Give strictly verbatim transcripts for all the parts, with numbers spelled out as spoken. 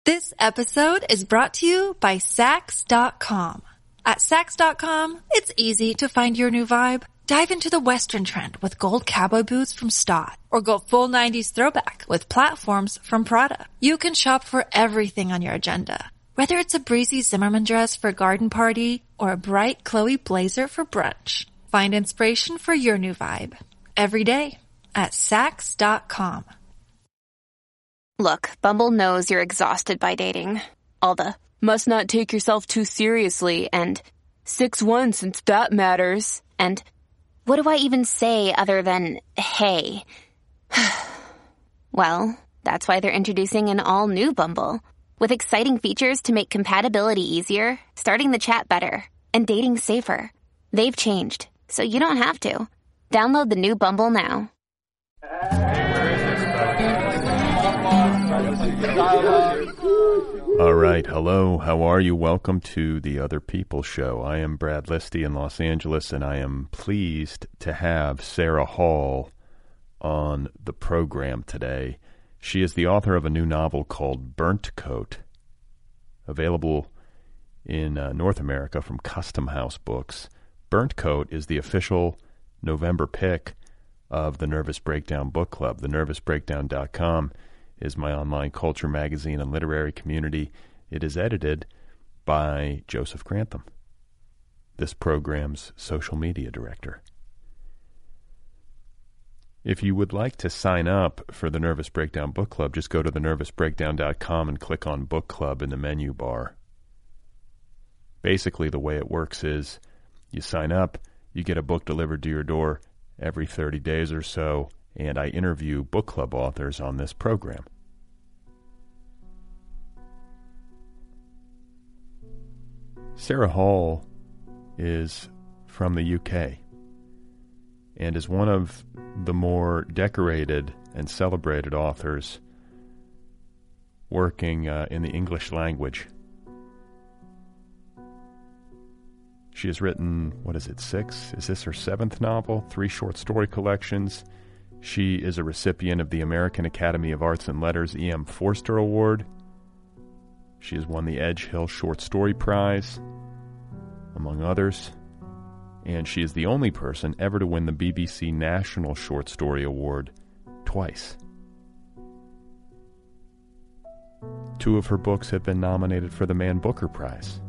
This episode is brought to you by Sax dot com. At Sax dot com, it's easy to find your new vibe. Dive into the Western trend with gold cowboy boots from Stott, or go full nineties throwback with platforms from Prada. You can shop for everything on your agenda, whether it's a breezy Zimmermann dress for a garden party or a bright Chloe blazer for brunch. Find inspiration for your new vibe every day at Sax dot com. Look, Bumble knows you're exhausted by dating. All the, must not take yourself too seriously, and six one since that matters, and what do I even say other than, hey? Well, that's why they're introducing an all-new Bumble, with exciting features to make compatibility easier, starting the chat better, and dating safer. They've changed, so you don't have to. Download the new Bumble now. All right, hello, how are you? Welcome to the Other People Show. I am Brad Listy in Los Angeles, and I am pleased to have Sarah Hall on the program today. She is the author of a new novel called Burnt Coat, available in uh, North America from Custom House Books. Burnt Coat is the official November pick of the Nervous Breakdown Book Club. the nervous breakdown dot com is my online culture magazine and literary community. It is edited by Joseph Grantham, this program's social media director. If you would like to sign up for the Nervous Breakdown Book Club, just go to the nervous breakdown dot com and click on Book Club in the menu bar. Basically, the way it works is you sign up, you get a book delivered to your door every thirty days or so, and I interview book club authors on this program. Sarah Hall is from the U K and is one of the more decorated and celebrated authors working uh, in the English language. She has written, what is it, six? Is this her seventh novel? Three short story collections. She is a recipient of the American Academy of Arts and Letters E M Forster Award. She has won the Edge Hill Short Story Prize, among others. And she is the only person ever to win the B B C National Short Story Award twice. Two of her books have been nominated for the Man Booker Prize.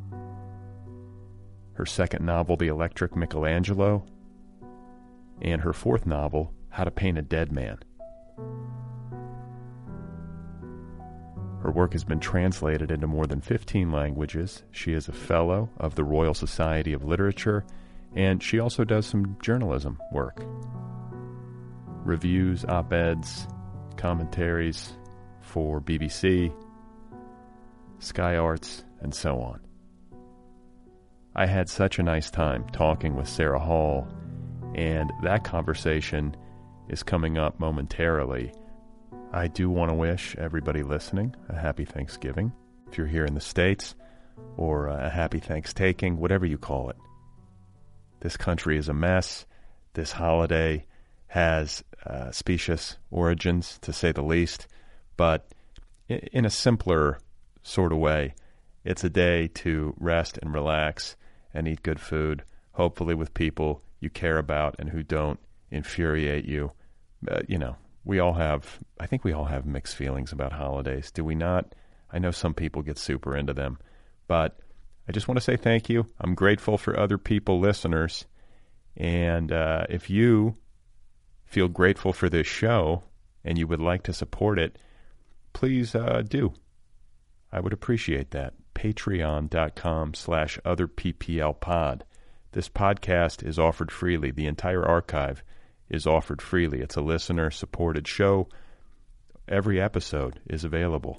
Her second novel, The Electric Michelangelo, and her fourth novel, How to Paint a Dead Man. Her work has been translated into more than fifteen languages. She is a fellow of the Royal Society of Literature, and she also does some journalism work. Reviews, op-eds, commentaries for B B C, Sky Arts, and so on. I had such a nice time talking with Sarah Hall, and that conversation is coming up momentarily. I do want to wish everybody listening a happy Thanksgiving, if you're here in the States, or a happy Thanksgiving, whatever you call it. This country is a mess. This holiday has uh, specious origins, to say the least, but in a simpler sort of way, it's a day to rest and relax and eat good food, hopefully with people you care about and who don't infuriate you. Uh, you know, we all have, I think we all have mixed feelings about holidays. Do we not? I know some people get super into them, but I just want to say thank you. I'm grateful for other people, listeners. And uh, if you feel grateful for this show and you would like to support it, please uh, do. I would appreciate that. Patreon.com slash other PPL pod. This podcast is offered freely. The entire archive is offered freely. It's a listener-supported show. Every episode is available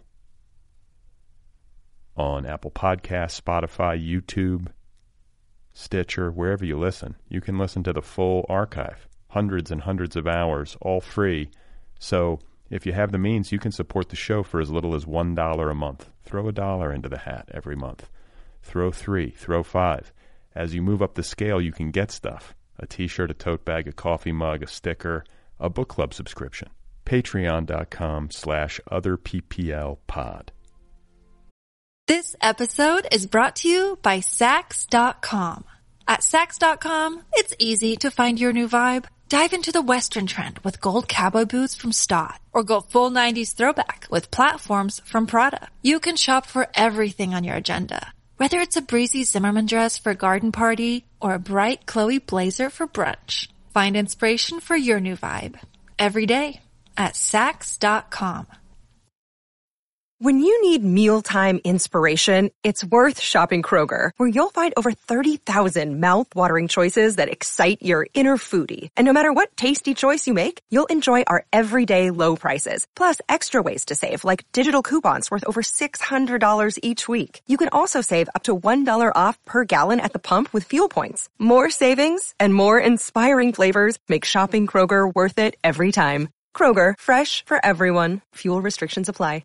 on Apple Podcasts, Spotify, YouTube, Stitcher, wherever you listen. You can listen to the full archive, hundreds and hundreds of hours, all free. So if you have the means, you can support the show for as little as one dollar a month. Throw a dollar into the hat every month. Throw three, throw five. As you move up the scale, you can get stuff. A t-shirt, a tote bag, a coffee mug, a sticker, a book club subscription. Patreon.com slash other PPL pod. This episode is brought to you by Sax dot com. At Sax dot com, it's easy to find your new vibe. Dive into the Western trend with gold cowboy boots from Stott, or go full nineties throwback with platforms from Prada. You can shop for everything on your agenda, whether it's a breezy Zimmermann dress for a garden party or a bright Chloe blazer for brunch. Find inspiration for your new vibe every day at Sax dot com. When you need mealtime inspiration, it's worth shopping Kroger, where you'll find over thirty thousand mouth-watering choices that excite your inner foodie. And no matter what tasty choice you make, you'll enjoy our everyday low prices, plus extra ways to save, like digital coupons worth over six hundred dollars each week. You can also save up to one dollar off per gallon at the pump with fuel points. More savings and more inspiring flavors make shopping Kroger worth it every time. Kroger, fresh for everyone. Fuel restrictions apply.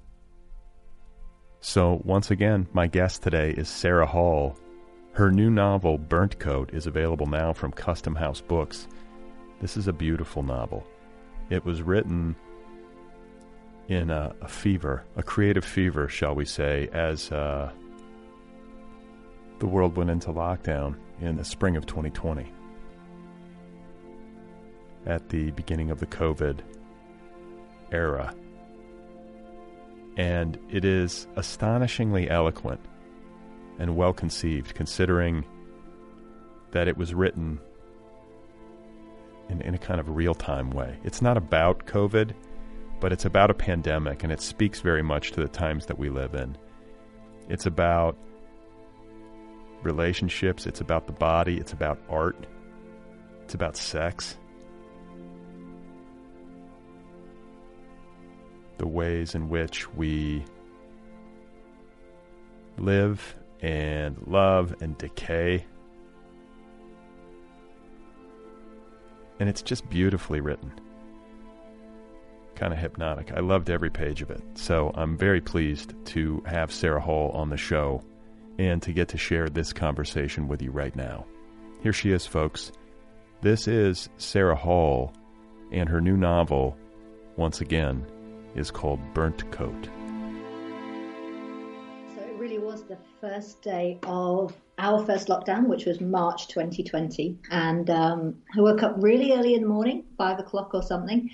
So, once again, my guest today is Sarah Hall. Her new novel, Burnt Coat, is available now from Custom House Books. This is a beautiful novel. It was written in a, a fever, a creative fever, shall we say, as uh, the world went into lockdown in the spring of twenty twenty. At the beginning of the COVID era. And it is astonishingly eloquent and well-conceived, considering that it was written in, in a kind of real-time way. It's not about COVID, but it's about a pandemic, and it speaks very much to the times that we live in. It's about relationships, it's about the body, it's about art, it's about sex. The ways in which we live and love and decay. And it's just beautifully written. Kind of hypnotic. I loved every page of it. So I'm very pleased to have Sarah Hall on the show and to get to share this conversation with you right now. Here she is, folks. This is Sarah Hall, and her new novel, once again, is called Burnt Coat. So it really was the first day of our first lockdown, which was March twenty twenty. And um, I woke up really early in the morning, five o'clock or something.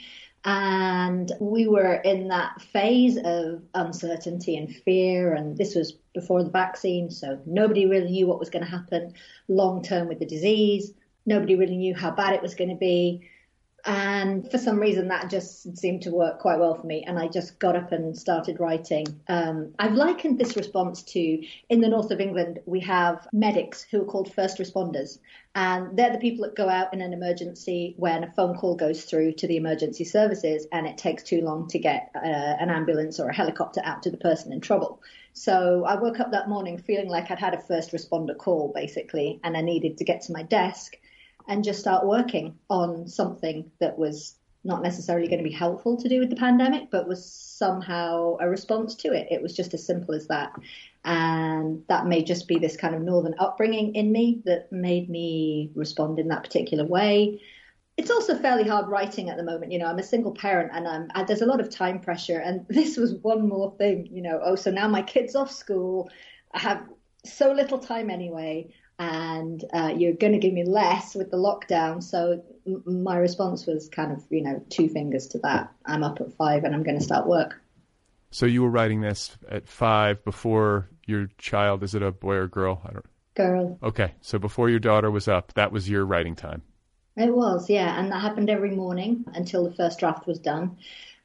And we were in that phase of uncertainty and fear. And this was before the vaccine. So nobody really knew what was going to happen long term with the disease. Nobody really knew how bad it was going to be. And for some reason, that just seemed to work quite well for me. And I just got up and started writing. Um, I've likened this response to, in the north of England, we have medics who are called first responders. And they're the people that go out in an emergency when a phone call goes through to the emergency services and it takes too long to get uh, an ambulance or a helicopter out to the person in trouble. So I woke up that morning feeling like I'd had a first responder call, basically, and I needed to get to my desk and just start working on something that was not necessarily going to be helpful to do with the pandemic, but was somehow a response to it. It was just as simple as that. And that may just be this kind of northern upbringing in me that made me respond in that particular way. It's also fairly hard writing at the moment. You know, I'm a single parent and I'm, and there's a lot of time pressure. And this was one more thing, you know, oh, so now my kid's off school. I have so little time anyway. And uh, you're going to give me less with the lockdown. So m- my response was kind of, you know, two fingers to that. I'm up at five and I'm going to start work. So you were writing this at five before your child, is it a boy or girl? I don't. Girl. Okay. So before your daughter was up, that was your writing time. It was, yeah. And that happened every morning until the first draft was done.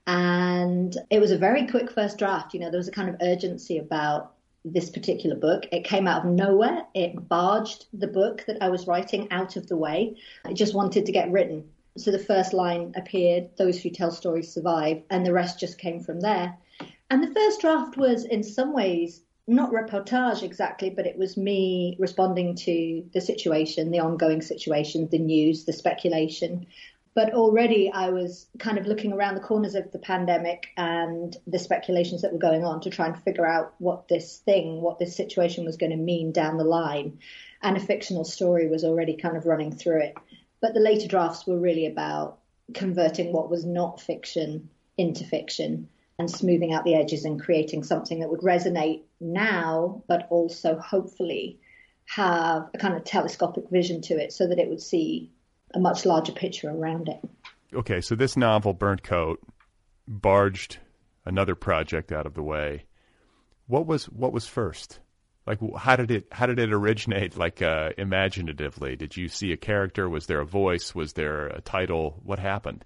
And it was a very quick first draft. You know, there was a kind of urgency about this particular book. It came out of nowhere. It barged the book that I was writing out of the way. I just wanted to get written. So the first line appeared, those who tell stories survive, and the rest just came from there. And the first draft was in some ways not reportage exactly, but it was me responding to the situation, the ongoing situation, the news, the speculation. But already I was kind of looking around the corners of the pandemic and the speculations that were going on to try and figure out what this thing, what this situation was going to mean down the line. And a fictional story was already kind of running through it. But the later drafts were really about converting what was not fiction into fiction and smoothing out the edges and creating something that would resonate now, but also hopefully have a kind of telescopic vision to it so that it would see a much larger picture around it. Okay, so this novel, Burnt Coat, barged another project out of the way. What was what was first? Like, how did it how did it originate? Like, uh, imaginatively, did you see a character? Was there a voice? Was there a title? What happened?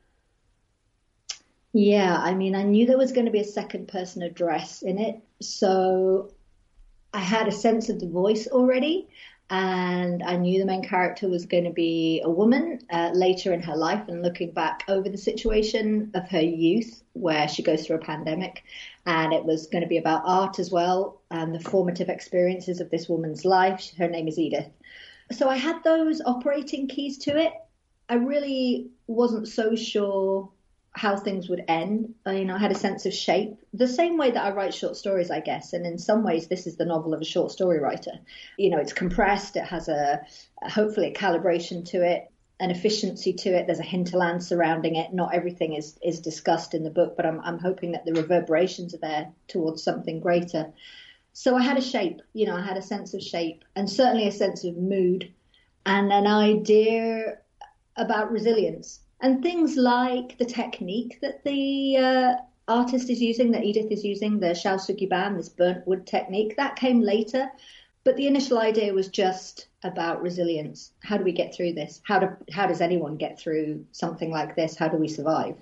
Yeah, I mean, I knew there was going to be a second person address in it, so I had a sense of the voice already, and I knew the main character was going to be a woman uh, later in her life, and looking back over the situation of her youth where she goes through a pandemic, and it was going to be about art as well and the formative experiences of this woman's life. Her name is Edith. So I had those operating keys to it. I really wasn't so sure how things would end. I, you know, I had a sense of shape, the same way that I write short stories, I guess. And in some ways, this is the novel of a short story writer. You know, it's compressed. It has a, hopefully a calibration to it, an efficiency to it. There's a hinterland surrounding it. Not everything is, is discussed in the book, but I'm, I'm hoping that the reverberations are there towards something greater. So I had a shape, you know, I had a sense of shape and certainly a sense of mood and an idea about resilience. And things like the technique that the uh, artist is using, that Edith is using, the Shaosugiban, this burnt wood technique, that came later. But the initial idea was just about resilience. How do we get through this? How do how does anyone get through something like this? How do we survive?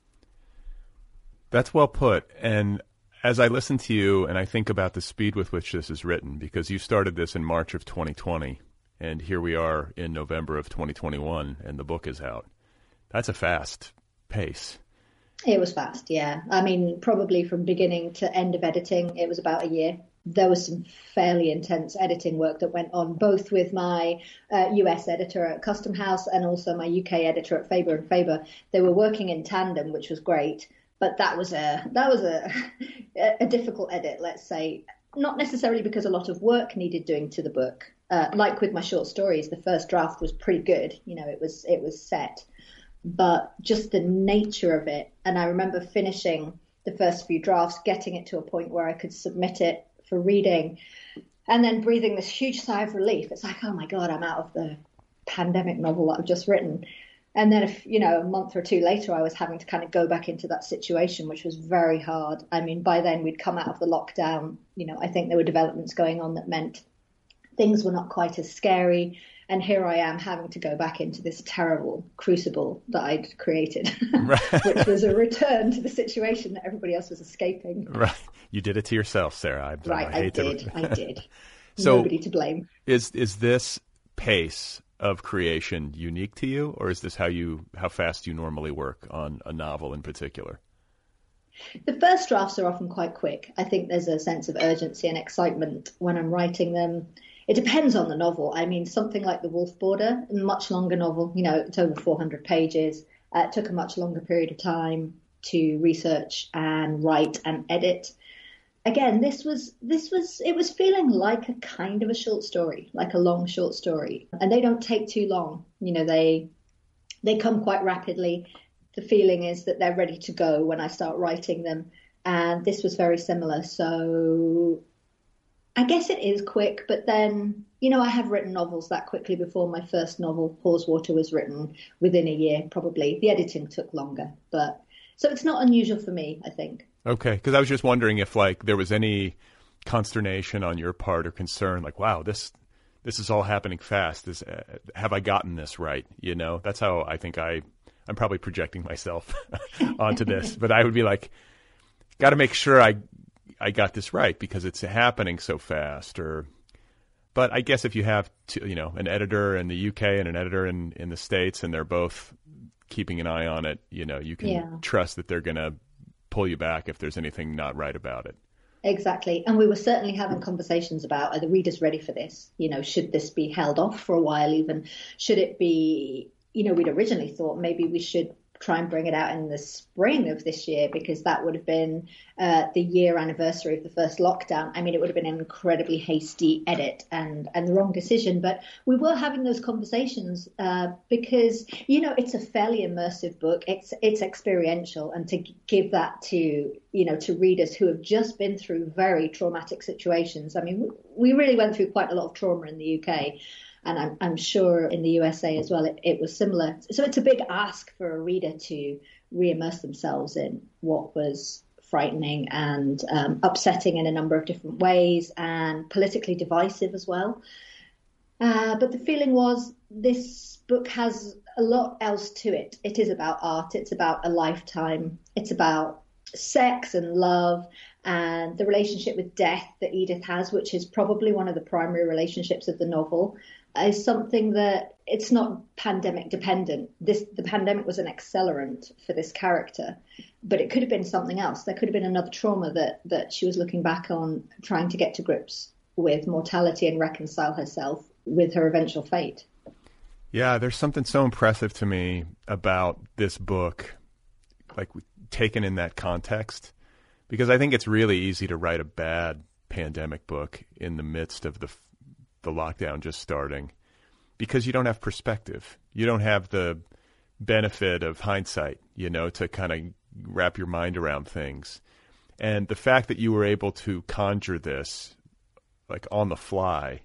That's well put. And as I listen to you and I think about the speed with which this is written, because you started this in March of twenty twenty, and here we are in November of twenty twenty-one, and the book is out. That's a fast pace. It was fast, yeah. I mean, probably from beginning to end of editing, it was about a year. There was some fairly intense editing work that went on, both with my uh, U S editor at Custom House and also my U K editor at Faber and Faber. They were working in tandem, which was great, but that was a that was a a difficult edit, let's say. Not necessarily because a lot of work needed doing to the book. Uh, like with my short stories, the first draft was pretty good. You know, it was it was set. But just the nature of it. And I remember finishing the first few drafts, getting it to a point where I could submit it for reading and then breathing this huge sigh of relief. It's like, oh my God, I'm out of the pandemic novel that I've just written. And then, if, you know, a month or two later, I was having to kind of go back into that situation, which was very hard. I mean, by then we'd come out of the lockdown. You know, I think there were developments going on that meant things were not quite as scary. And here I am having to go back into this terrible crucible that I'd created, right. Which was a return to the situation that everybody else was escaping. Right. You did it to yourself, Sarah. I, right. I, I hate did. To... I did. So nobody to blame. Is is this pace of creation unique to you, or is this how you how fast you normally work on a novel in particular? The first drafts are often quite quick. I think there's a sense of urgency and excitement when I'm writing them. It depends on the novel. I mean, something like The Wolf Border, a much longer novel, you know, it's over four hundred pages. Uh, it took a much longer period of time to research and write and edit. Again, this was, this was, it was feeling like a kind of a short story, like a long short story. And they don't take too long. You know, they, they come quite rapidly. The feeling is that they're ready to go when I start writing them. And this was very similar. So I guess it is quick, but then, you know, I have written novels that quickly before. My first novel, Pause Water, was written within a year, probably. The editing took longer, but so it's not unusual for me, I think. Okay, because I was just wondering if, like, there was any consternation on your part or concern, like, wow, this this is all happening fast. This, uh, have I gotten this right? You know, that's how I think I, I'm probably projecting myself onto this, but I would be like, got to make sure I I got this right because it's happening so fast. Or, but I guess if you have, two, you know, an editor in the U K and an editor in, in the States, and they're both keeping an eye on it, you know, you can yeah. trust that they're going to pull you back if there's anything not right about it. Exactly. And we were certainly having conversations about, are the readers ready for this? You know, should this be held off for a while even? Should it be, you know, we'd originally thought maybe we should try and bring it out in the spring of this year, because that would have been uh, the year anniversary of the first lockdown. I mean, it would have been an incredibly hasty edit and, and the wrong decision. But we were having those conversations uh, because, you know, it's a fairly immersive book. It's it's experiential. And to give that to, you know, to readers who have just been through very traumatic situations. I mean, we really went through quite a lot of trauma in the U K. And I'm, I'm sure in the U S A as well, it, it was similar. So it's a big ask for a reader to re-immerse themselves in what was frightening and um, upsetting in a number of different ways, and politically divisive as well. Uh, but the feeling was this book has a lot else to it. It is about art. It's about a lifetime. It's about sex and love and the relationship with death that Edith has, which is probably one of the primary relationships of the novel, is something that it's not pandemic dependent. This, the pandemic was an accelerant for this character, but it could have been something else. There could have been another trauma that, that she was looking back on, trying to get to grips with mortality and reconcile herself with her eventual fate. Yeah, there's something so impressive to me about this book, like taken in that context, because I think it's really easy to write a bad pandemic book in the midst of the the lockdown just starting, because you don't have perspective. You don't have the benefit of hindsight, you know, to kind of wrap your mind around things. And the fact that you were able to conjure this like on the fly,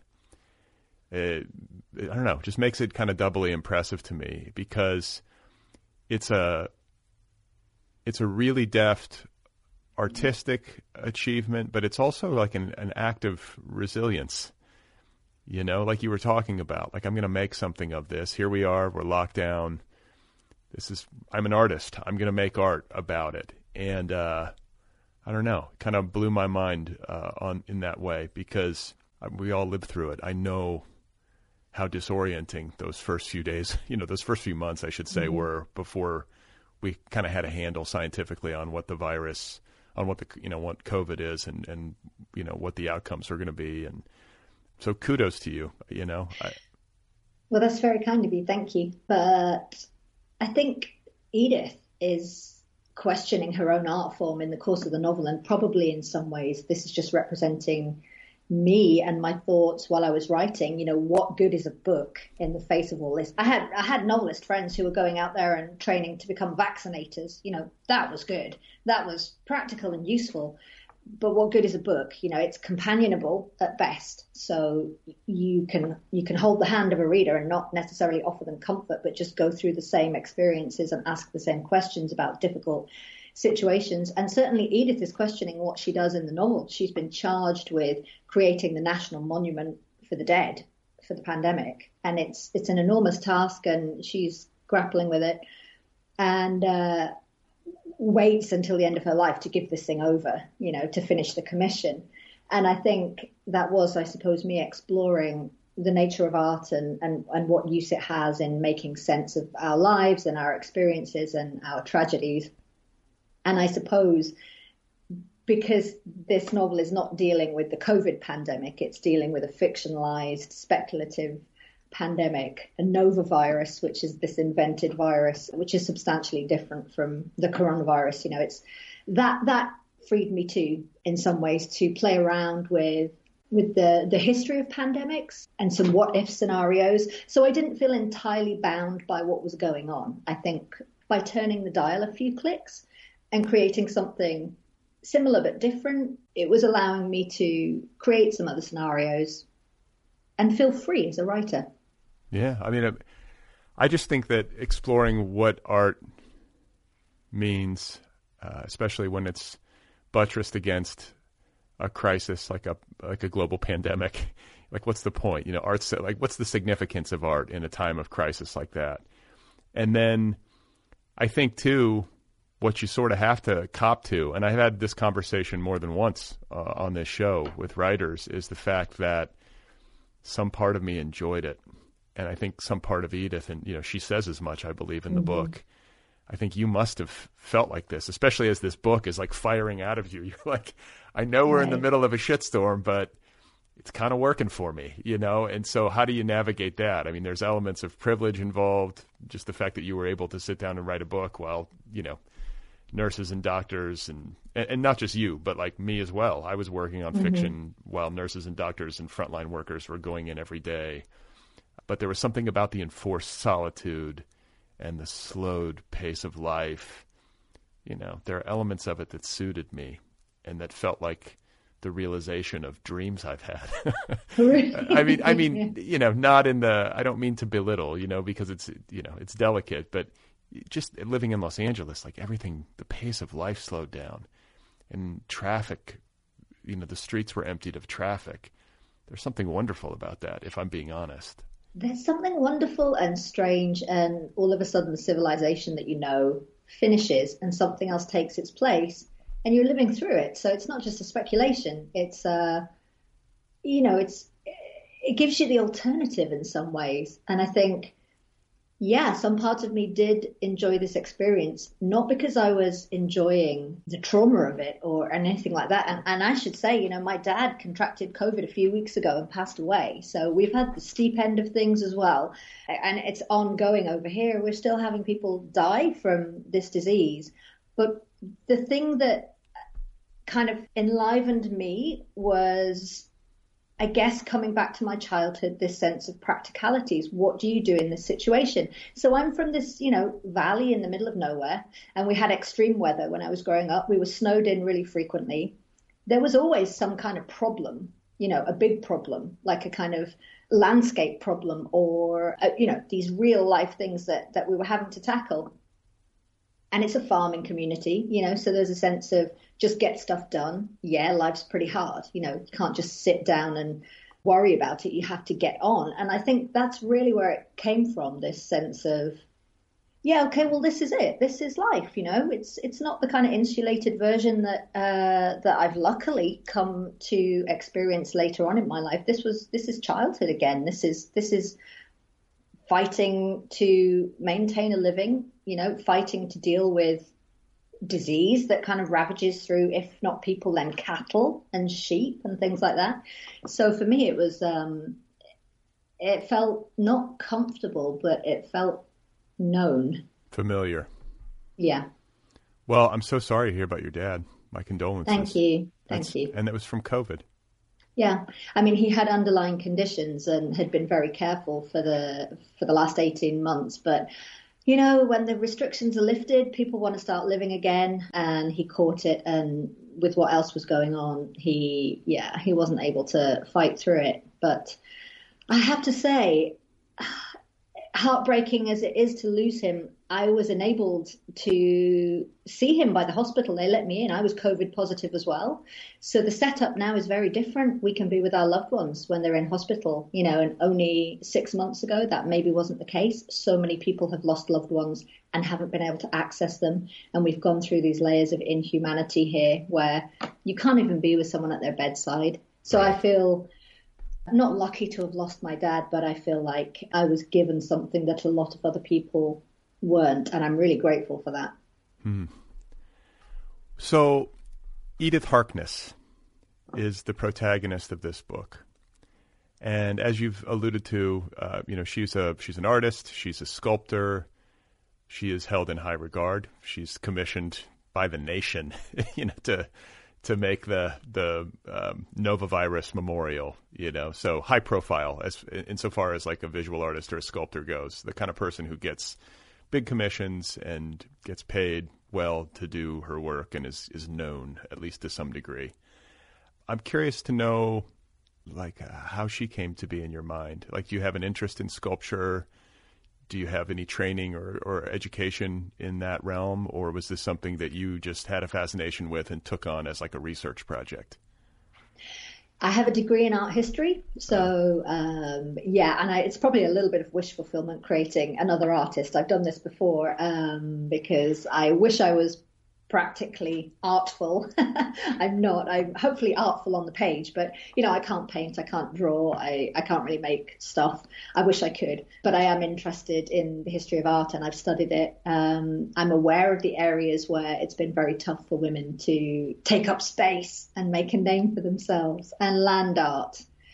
it, I don't know, just makes it kind of doubly impressive to me, because it's a it's a really deft artistic achievement, but it's also like an, an act of resilience. You know, like you were talking about, like, I'm going to make something of this. Here we are. We're locked down. This is, I'm an artist. I'm going to make art about it. And uh, I don't know, kind of blew my mind uh, on in that way, because we all lived through it. I know how disorienting those first few days, you know, those first few months, I should say, mm-hmm. were before we kind of had a handle scientifically on what the virus, on what the, you know, what COVID is, and, and you know, what the outcomes are going to be. And so kudos to you, you know. I... Well, that's very kind of you. Thank you. But I think Edith is questioning her own art form in the course of the novel, and probably in some ways this is just representing me and my thoughts while I was writing. You know, what good is a book in the face of all this? I had I had novelist friends who were going out there and training to become vaccinators. You know, that was good. That was practical and useful. But what good is a book? You know, it's companionable at best. So you can you can hold the hand of a reader and not necessarily offer them comfort, but just go through the same experiences and ask the same questions about difficult situations. And certainly Edith is questioning what she does in the novel. She's been charged with creating the National Monument for the Dead for the pandemic. And it's it's an enormous task, and she's grappling with it. And uh waits until the end of her life to give this thing over, you know, to finish the commission. And I think that was, I suppose, me exploring the nature of art and, and, and what use it has in making sense of our lives and our experiences and our tragedies. And I suppose because this novel is not dealing with the COVID pandemic, it's dealing with a fictionalized, speculative pandemic, a nova virus, which is this invented virus, which is substantially different from the coronavirus. You know, it's that that freed me too, in some ways, to play around with with the the history of pandemics and some what if scenarios. So I didn't feel entirely bound by what was going on. I think by turning the dial a few clicks and creating something similar but different, it was allowing me to create some other scenarios and feel free as a writer. Yeah, I mean, I just think that exploring what art means, uh, especially when it's buttressed against a crisis like a like a global pandemic, like what's the point? You know, art's like, what's the significance of art in a time of crisis like that? And then I think too, what you sort of have to cop to, and I've had this conversation more than once uh, on this show with writers, is the fact that some part of me enjoyed it. And I think some part of Edith, and, you know, she says as much, I believe, in the mm-hmm. book. I think you must have felt like this, especially as this book is like firing out of you. You're like, I know we're right in the middle of a shitstorm, but it's kind of working for me, you know? And so how do you navigate that? I mean, there's elements of privilege involved, just the fact that you were able to sit down and write a book while, you know, nurses and doctors and, and not just you, but like me as well. I was working on mm-hmm. fiction while nurses and doctors and frontline workers were going in every day. But there was something about the enforced solitude and the slowed pace of life. You know, there are elements of it that suited me and that felt like the realization of dreams I've had. I mean, I mean, you know, not in the, I don't mean to belittle, you know, because it's, you know, it's delicate, but just living in Los Angeles, like everything, the pace of life slowed down and traffic, you know, the streets were emptied of traffic. There's something wonderful about that, if I'm being honest. There's something wonderful and strange, and all of a sudden the civilization that you know finishes and something else takes its place. And you're living through it. So it's not just a speculation. It's, uh, you know, it's it gives you the alternative in some ways. And I think, yeah, some part of me did enjoy this experience, not because I was enjoying the trauma of it or anything like that. And, and I should say, you know, my dad contracted COVID a few weeks ago and passed away. So we've had the steep end of things as well. And it's ongoing over here. We're still having people die from this disease. But the thing that kind of enlivened me was, I guess, coming back to my childhood, this sense of practicalities. What do you do in this situation? So I'm from this, you know, valley in the middle of nowhere, and we had extreme weather when I was growing up. We were snowed in really frequently. There was always some kind of problem, you know, a big problem, like a kind of landscape problem or, uh, you know, these real life things that, that we were having to tackle. And it's a farming community, you know, so there's a sense of just get stuff done. Yeah, life's pretty hard. You know, you can't just sit down and worry about it. You have to get on. And I think that's really where it came from, this sense of, yeah, okay, well, this is it. This is life, you know. It's it's not the kind of insulated version that uh, that I've luckily come to experience later on in my life. This was this is childhood again. This is this is fighting to maintain a living, you know, fighting to deal with disease that kind of ravages through, if not people, then cattle and sheep and things like that. So for me, it was, um, it felt not comfortable, but it felt known. Familiar. Yeah. Well, I'm so sorry to hear about your dad. My condolences. Thank you. Thank That's, you. And that was from COVID. Yeah, I mean, he had underlying conditions and had been very careful for the for the last eighteen months. But, you know, when the restrictions are lifted, people want to start living again. And he caught it. And with what else was going on, he, yeah, he wasn't able to fight through it. But I have to say, heartbreaking as it is to lose him, I was enabled to see him by the hospital. They let me in. I was COVID positive as well. So the setup now is very different. We can be with our loved ones when they're in hospital, you know, and only six months ago, that maybe wasn't the case. So many people have lost loved ones and haven't been able to access them. And we've gone through these layers of inhumanity here where you can't even be with someone at their bedside. So I feel not lucky to have lost my dad, but I feel like I was given something that a lot of other people weren't, and I'm really grateful for that. Hmm. So Edith Harkness is the protagonist of this book. And as you've alluded to, uh, you know, she's a she's an artist, she's a sculptor, she is held in high regard. She's commissioned by the nation, you know, to to make the the um, Novavirus memorial, you know, so high profile as insofar as like a visual artist or a sculptor goes, the kind of person who gets big commissions and gets paid well to do her work and is, is known, at least to some degree. I'm curious to know, like, uh, how she came to be in your mind. Like, do you have an interest in sculpture? Do you have any training or, or education in that realm? Or was this something that you just had a fascination with and took on as like a research project? I have a degree in art history. So, um, yeah, and I, it's probably a little bit of wish fulfillment creating another artist. I've done this before um, because I wish I was practically artful. I'm not. I'm hopefully artful on the page, but, you know, I can't paint, I can't draw, I, I can't really make stuff. I wish I could, but I am interested in the history of art and I've studied it. Um, I'm aware of the areas where it's been very tough for women to take up space and make a name for themselves, and land art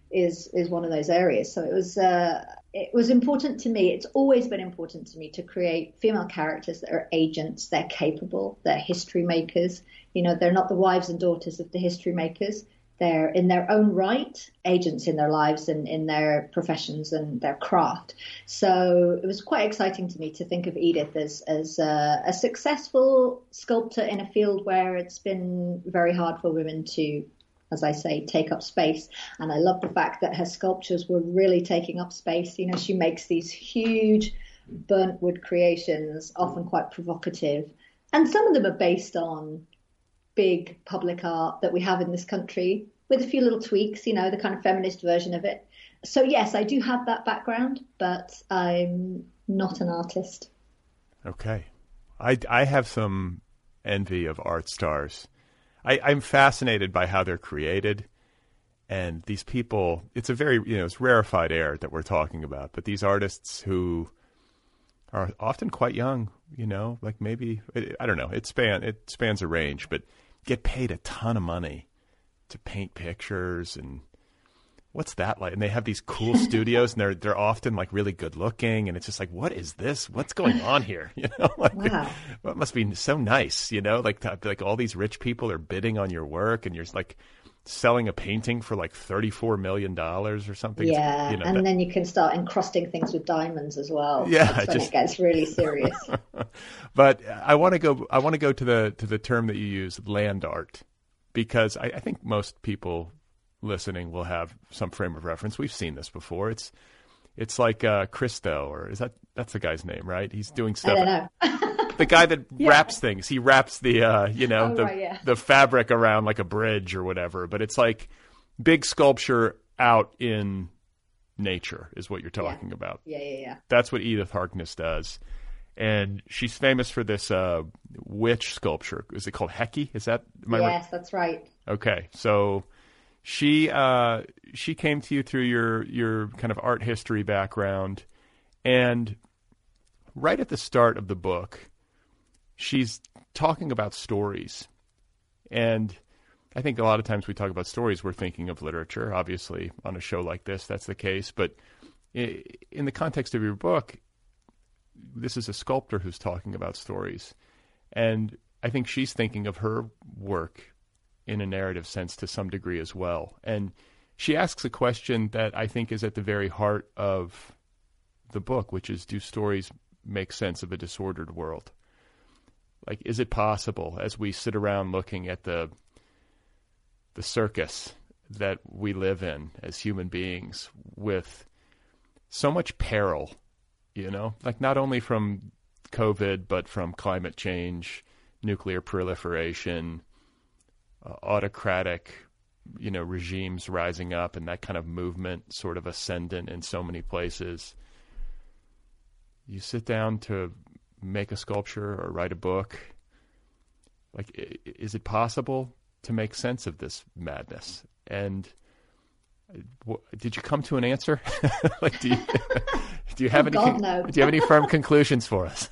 is is one of those areas. So it was uh, it was important to me. It's always been important to me to create female characters that are agents. They're capable. They're history makers. You know, they're not the wives and daughters of the history makers. They're in their own right agents in their lives and in their professions and their craft. So it was quite exciting to me to think of Edith as as a, a successful sculptor in a field where it's been very hard for women to, as I say, take up space. And I love the fact that her sculptures were really taking up space. You know, she makes these huge burnt wood creations, often quite provocative. And some of them are based on big public art that we have in this country with a few little tweaks, you know, the kind of feminist version of it. So yes, I do have that background, but I'm not an artist. Okay. I, I have some envy of art stars. I, I'm fascinated by how they're created. And these people, it's a very, you know, it's rarefied air that we're talking about. But these artists who are often quite young, you know, like maybe, I don't know, it span it spans a range, but get paid a ton of money to paint pictures. And what's that like? And they have these cool studios, and they're they're often like really good looking, and it's just like, what is this? What's going on here? You know, like, wow. It must be so nice, you know, like like all these rich people are bidding on your work, and you're like selling a painting for like thirty-four million dollars or something. Yeah, you know, and that, then you can start encrusting things with diamonds as well. Yeah, That's when just, it gets really serious. But I want to go. I want to go to the to the term that you use, land art, because I, I think most people listening will have some frame of reference. We've seen this before. It's it's like uh, Christo, or is that that's the guy's name, right? He's doing stuff. I don't know. The guy that Yeah. wraps things. He wraps the uh, you know Oh, the right, yeah. the fabric around like a bridge or whatever. But it's like big sculpture out in nature is what you're talking Yeah. about. Yeah, yeah, yeah. That's what Edith Harkness does. And she's famous for this uh, witch sculpture. Is it called Heki? Is that am I right? Yes, that's right. Okay, so she uh, she came to you through your your kind of art history background, and right at the start of the book, she's talking about stories. And I think a lot of times we talk about stories, we're thinking of literature. Obviously, on a show like this, that's the case. But in the context of your book, this is a sculptor who's talking about stories. And I think she's thinking of her work in a narrative sense to some degree as well. And she asks a question that I think is at the very heart of the book, which is, do stories make sense of a disordered world? Like, is it possible, as we sit around looking at the the circus that we live in as human beings, with so much peril, you know, like not only from COVID, but from climate change, nuclear proliferation, uh, autocratic, you know, regimes rising up, and that kind of movement sort of ascendant in so many places. You sit down to make a sculpture or write a book. Like, is it possible to make sense of this madness? And w- did you come to an answer? Like, do you, do you have Oh, any? God, no. Do you have any firm conclusions for us?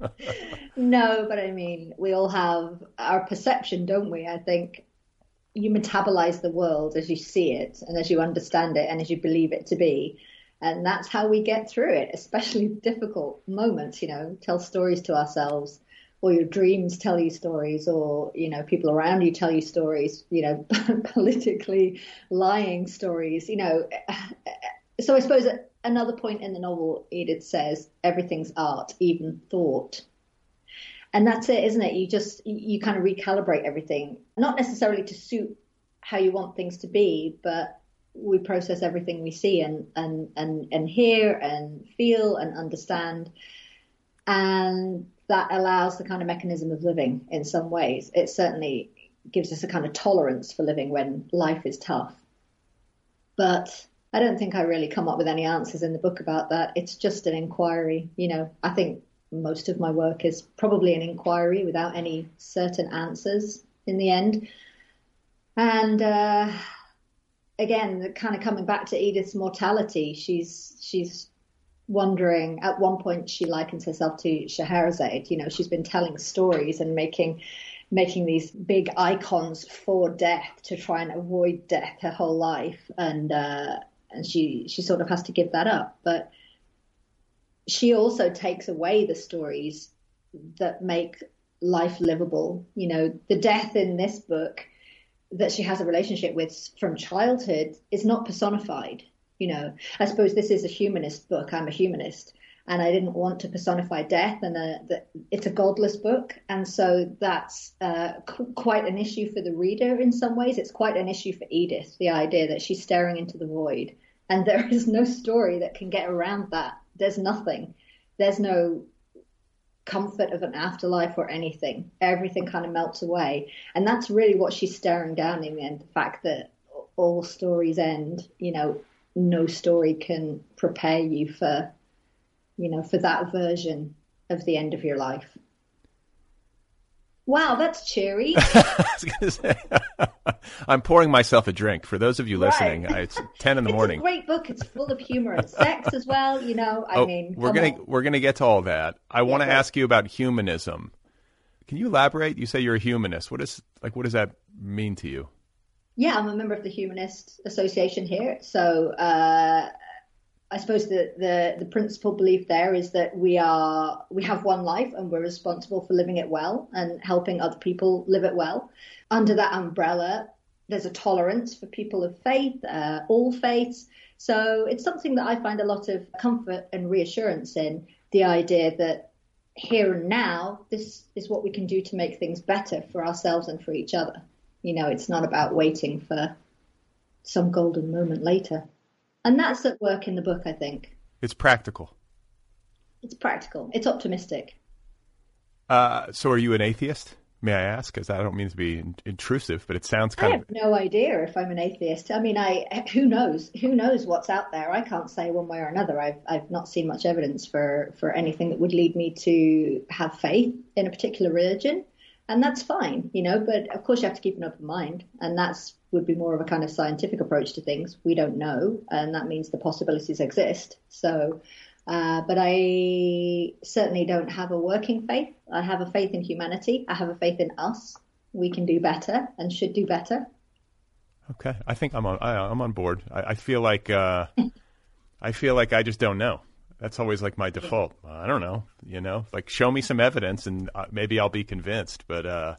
No, but I mean, we all have our perception, don't we? I think you metabolize the world as you see it and as you understand it and as you believe it to be. And that's how we get through it, especially difficult moments, you know, tell stories to ourselves, or your dreams tell you stories, or, you know, people around you tell you stories, you know, politically lying stories, you know. So I suppose at another point in the novel, Edith says, everything's art, even thought. And that's it, isn't it? You just, you kind of recalibrate everything, not necessarily to suit how you want things to be, but we process everything we see and, and, and, and hear and feel and understand. And that allows the kind of mechanism of living in some ways. It certainly gives us a kind of tolerance for living when life is tough. But I don't think I really come up with any answers in the book about that. It's just an inquiry. You know, I think most of my work is probably an inquiry without any certain answers in the end. And uh, again, kind of coming back to Edith's mortality, she's she's wondering, at one point she likens herself to Scheherazade. You know, she's been telling stories and making making these big icons for death to try and avoid death her whole life. And uh, and she she sort of has to give that up. But she also takes away the stories that make life livable. You know, the death in this book that she has a relationship with from childhood is not personified. You know, I suppose this is a humanist book. I'm a humanist, and I didn't want to personify death, and a, the, it's a godless book. And so that's uh, qu- quite an issue for the reader in some ways. It's quite an issue for Edith, the idea that she's staring into the void, and there is no story that can get around that. There's nothing. There's no comfort of an afterlife or anything. Everything kind of melts away. And that's really what she's staring down in the end, the fact that all stories end. You know, no story can prepare you for, you know, for that version of the end of your life. Wow, that's cheery. I was gonna say, I'm pouring myself a drink. For those of you listening, Right. it's ten in the morning. It's a great book. It's full of humor and sex as well. You know, I oh, mean, we're come gonna on. we're gonna get to all that. I want to Yeah, ask you about humanism. Can you elaborate? You say you're a humanist. What is like? What does that mean to you? Yeah, I'm a member of the Humanist Association here. So uh, I suppose the, the the principal belief there is that we are we have one life and we're responsible for living it well and helping other people live it well. Under that umbrella, there's a tolerance for people of faith, uh, all faiths. So it's something that I find a lot of comfort and reassurance in, the idea that here and now, this is what we can do to make things better for ourselves and for each other. You know, it's not about waiting for some golden moment later. And that's at work in the book, I think. It's practical. It's practical. It's optimistic. Uh, so, are you an atheist? May I ask? Because I don't mean to be in- intrusive, but it sounds I kind have of. no idea if I'm an atheist. I mean, I who knows? Who knows what's out there? I can't say one way or another. I've I've not seen much evidence for, for anything that would lead me to have faith in a particular religion. And that's fine, you know, but of course you have to keep an open mind. And that's would be more of a kind of scientific approach to things. We don't know. And that means the possibilities exist. So, uh, but I certainly don't have a working faith. I have a faith in humanity. I have a faith in us. We can do better and should do better. Okay, I think I'm on. I, I'm on board. I, I feel like uh, I feel like I just don't know. That's always like my default. I don't know, you know, like show me some evidence and uh, maybe I'll be convinced. But uh,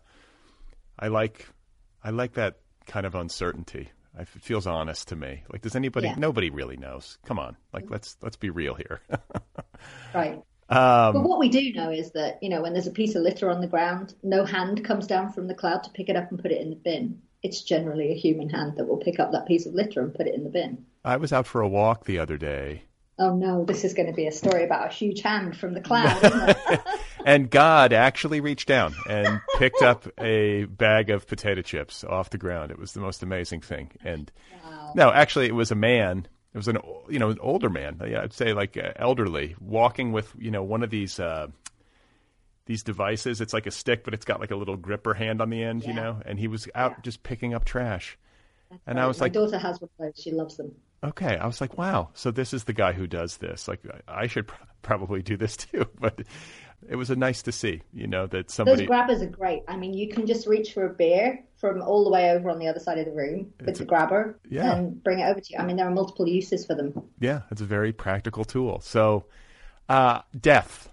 I like, I like that kind of uncertainty. I, it feels honest to me. Like, does anybody? Yeah. Nobody really knows. Come on, like let's let's be real here. Right. um, But what we do know is that, you know, when there's a piece of litter on the ground, no hand comes down from the cloud to pick it up and put it in the bin. It's generally a human hand that will pick up that piece of litter and put it in the bin. I was out for a walk the other day. Oh no, this is going to be a story about a huge hand from the cloud, isn't it? And God actually reached down and picked up a bag of potato chips off the ground. It was the most amazing thing. And Wow. no, actually, it was a man. It was an you know an older man. I'd say like uh, elderly, walking with you know one of these uh, these devices. It's like a stick, but it's got like a little gripper hand on the end, you Yeah. know. And he was out Yeah. just picking up trash. That's And right. I was My like, daughter has one of those. She loves them. okay. I was like, wow. So this is the guy who does this. Like, I I should pr- probably do this too. But it was a nice to see, you know, that somebody. Those grabbers are great. I mean, you can just reach for a beer from all the way over on the other side of the room with It's the a- grabber yeah. and bring it over to you. I mean, there are multiple uses for them. Yeah, it's a very practical tool. So, uh, death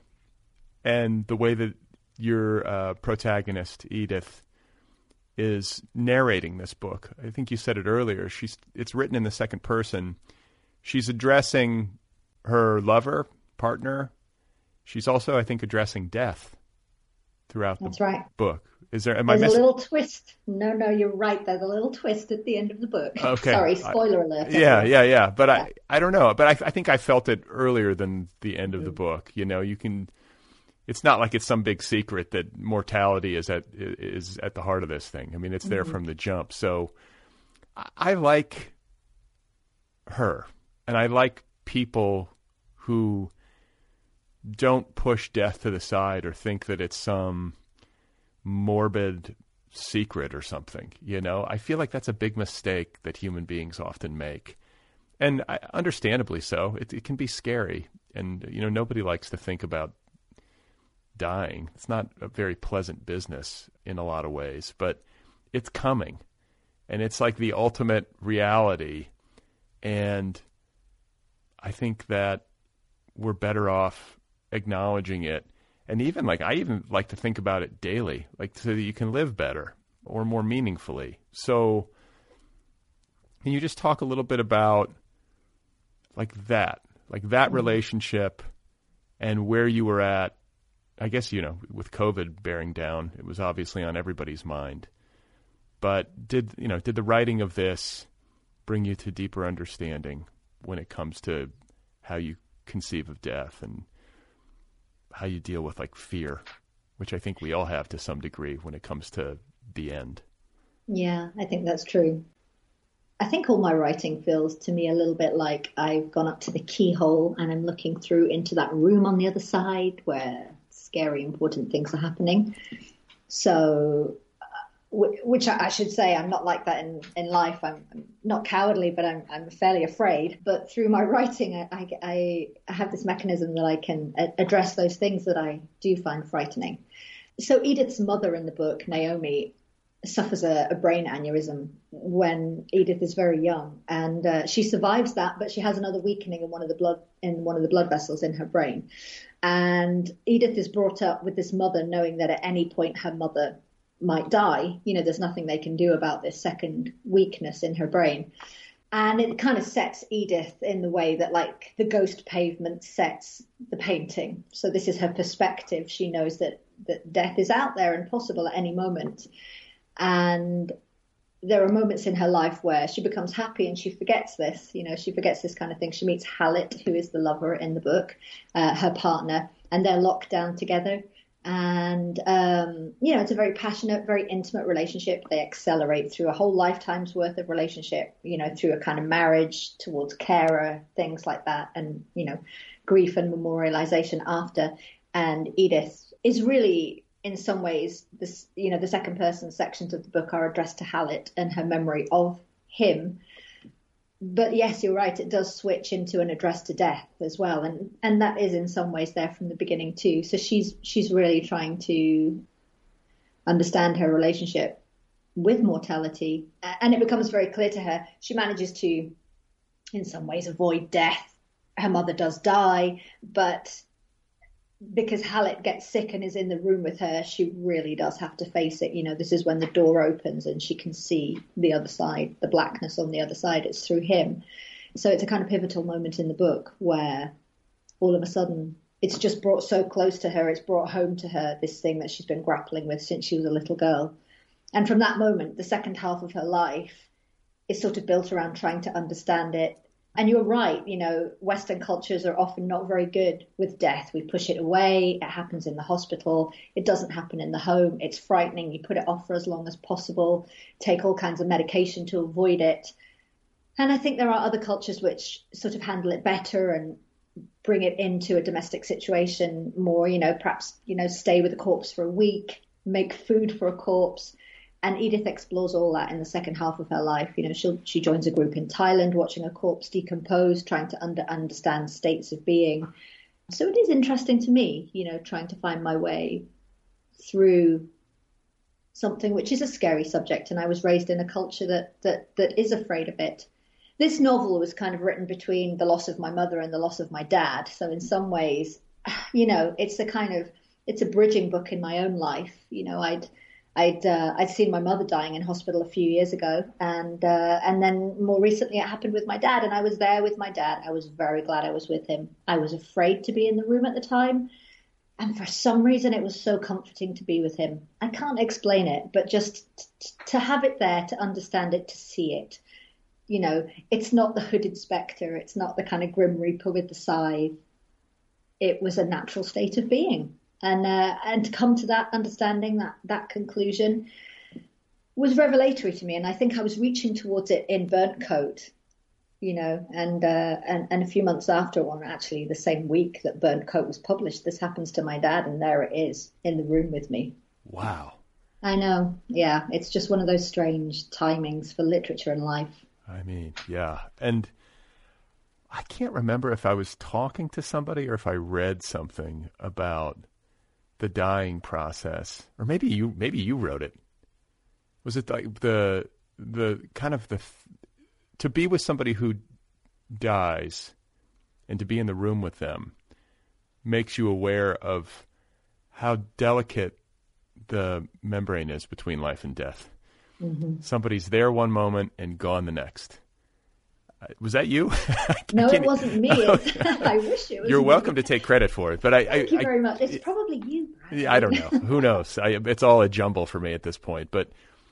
and the way that your uh, protagonist, Edith, is narrating this book. I think you said it earlier. She's it's written in the second person. She's addressing her lover, partner. She's also, I think, addressing death throughout the That's right. book. Is there? Am I There's a missing? little twist. No, no, you're right. There's a little twist at the end of the book. Okay. Sorry, spoiler alert. Yeah, yeah, yeah. But Yeah. I, I don't know. But I, I think I felt it earlier than the end of the book. You know, you can. It's not like it's some big secret that mortality is at is at the heart of this thing. I mean, it's there Mm-hmm. from the jump. So I, I like her, and I like people who don't push death to the side or think that it's some morbid secret or something. You know, I feel like that's a big mistake that human beings often make. And I, understandably so. It, it can be scary. And, you know, nobody likes to think about dying. It's not a very pleasant business in a lot of ways, but it's coming. And it's like the ultimate reality. And I think that we're better off acknowledging it. And even like, I even like to think about it daily, like so that you can live better or more meaningfully. So can you just talk a little bit about like that, like that relationship and where you were at? I guess, you know, with COVID bearing down, it was obviously on everybody's mind. But did, you know, did the writing of this bring you to deeper understanding when it comes to how you conceive of death and how you deal with like fear, which I think we all have to some degree when it comes to the end? Yeah, I think that's true. I think all my writing feels to me a little bit like I've gone up to the keyhole and I'm looking through into that room on the other side where scary, important things are happening. So, uh, which I, I should say, I'm not like that in, in life. I'm, I'm not cowardly, but I'm, I'm fairly afraid. But through my writing, I, I, I have this mechanism that I can a- address those things that I do find frightening. So Edith's mother in the book, Naomi, suffers a, a brain aneurysm when Edith is very young, and uh, she survives that, but she has another weakening in one of the blood in one of the blood vessels in her brain. And Edith is brought up with this mother knowing that at any point her mother might die. You know, there's nothing they can do about this second weakness in her brain. And it kind of sets Edith in the way that like the ghost pavement sets the painting. So this is her perspective. She knows that, that death is out there and possible at any moment. And there are moments in her life where she becomes happy and she forgets this, you know, she forgets this kind of thing. She meets Hallett, who is the lover in the book, uh, her partner, and they're locked down together. And, um, you know, it's a very passionate, very intimate relationship. They accelerate through a whole lifetime's worth of relationship, you know, through a kind of marriage towards carer, things like that. And, you know, grief and memorialization after. And Edith is really, in some ways, this, you know, the second person sections of the book are addressed to Hallett and her memory of him. But yes, you're right, it does switch into an address to death as well. And and that is in some ways there from the beginning too. So she's she's really trying to understand her relationship with mortality. And it becomes very clear to her. She manages to, in some ways, avoid death. Her mother does die, but because Hallett gets sick and is in the room with her, she really does have to face it. You know, this is when the door opens and she can see the other side, the blackness on the other side. It's through him. So it's a kind of pivotal moment in the book where all of a sudden it's just brought so close to her. It's brought home to her this thing that she's been grappling with since she was a little girl. And from that moment, the second half of her life is sort of built around trying to understand it. And you're right, you know, Western cultures are often not very good with death. We push it away. It happens in the hospital. It doesn't happen in the home. It's frightening. You put it off for as long as possible, take all kinds of medication to avoid it. And I think there are other cultures which sort of handle it better and bring it into a domestic situation more, you know, perhaps, you know, stay with a corpse for a week, make food for a corpse. And Edith explores all that in the second half of her life. You know, she she joins a group in Thailand, watching a corpse decompose, trying to under, understand states of being. So it is interesting to me, you know, trying to find my way through something which is a scary subject. And I was raised in a culture that that that is afraid of it. This novel was kind of written between the loss of my mother and the loss of my dad. So in some ways, you know, it's a kind of, it's a bridging book in my own life. You know, I'd I'd uh, I'd seen my mother dying in hospital a few years ago, and uh, and then more recently it happened with my dad, and I was there with my dad. I was very glad I was with him. I was afraid to be in the room at the time, and for some reason it was so comforting to be with him. I can't explain it, but just t- to have it there, to understand it, to see it. You know, it's not the hooded spectre. It's not the kind of grim reaper with the scythe. It was a natural state of being. And uh, and to come to that understanding, that that conclusion, was revelatory to me. And I think I was reaching towards it in Burnt Coat, you know, and uh, and, and a few months after, or actually the same week that Burnt Coat was published, this happens to my dad, and there it is in the room with me. Wow. I know. Yeah, it's just one of those strange timings for literature and life. I mean, yeah. And I can't remember if I was talking to somebody or if I read something about the dying process, or maybe you maybe you wrote it. Was it like the the kind of the to be with somebody who dies and to be in the room with them makes you aware of how delicate the membrane is between life and death. Mm-hmm. Somebody's there one moment and gone the next. Uh, was that you? No, it wasn't me. Oh, I wish it was. You're me. welcome to take credit for it, but I. Thank I, you very I, much. It's probably you, Brad. I don't know. Who knows? I, it's all a jumble for me at this point. But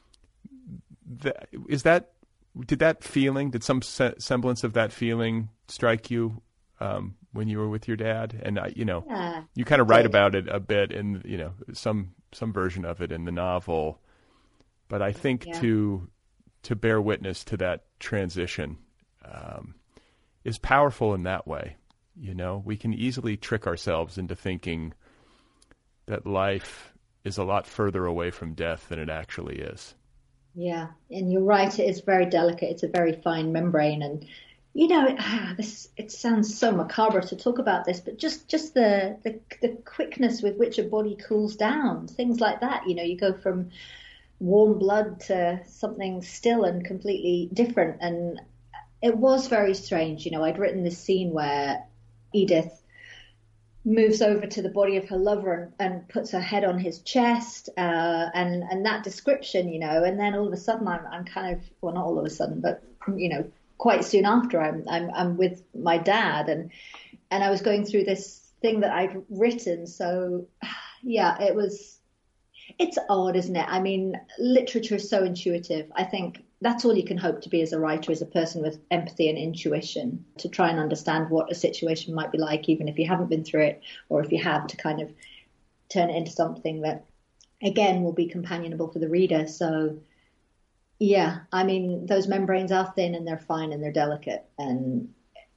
the, is that? Did that feeling? Did some se- semblance of that feeling strike you um, when you were with your dad? And I, you know, yeah, you kind of write about it a bit in, you know, some some version of it in the novel. But I think yeah. to to bear witness to that transition um, is powerful in that way. You know, we can easily trick ourselves into thinking that life is a lot further away from death than it actually is. Yeah, and you're right. It is very delicate. It's a very fine membrane, and you know, it, ah, this it sounds so macabre to talk about this, but just just the, the the quickness with which a body cools down, things like that. You know, you go from warm blood to something still and completely different. And it was very strange. You know, I'd written this scene where Edith moves over to the body of her lover and, and puts her head on his chest, uh, and, and that description, you know, and then all of a sudden I'm, I'm kind of, well, not all of a sudden, but, you know, quite soon after I'm, I'm, I'm with my dad, and, and I was going through this thing that I'd written. So yeah, it was, it's odd, isn't it? I mean, literature is so intuitive. I think that's all you can hope to be as a writer, is a person with empathy and intuition to try and understand what a situation might be like, even if you haven't been through it, or if you have, to kind of turn it into something that, again, will be companionable for the reader. So, yeah, I mean, those membranes are thin and they're fine and they're delicate. And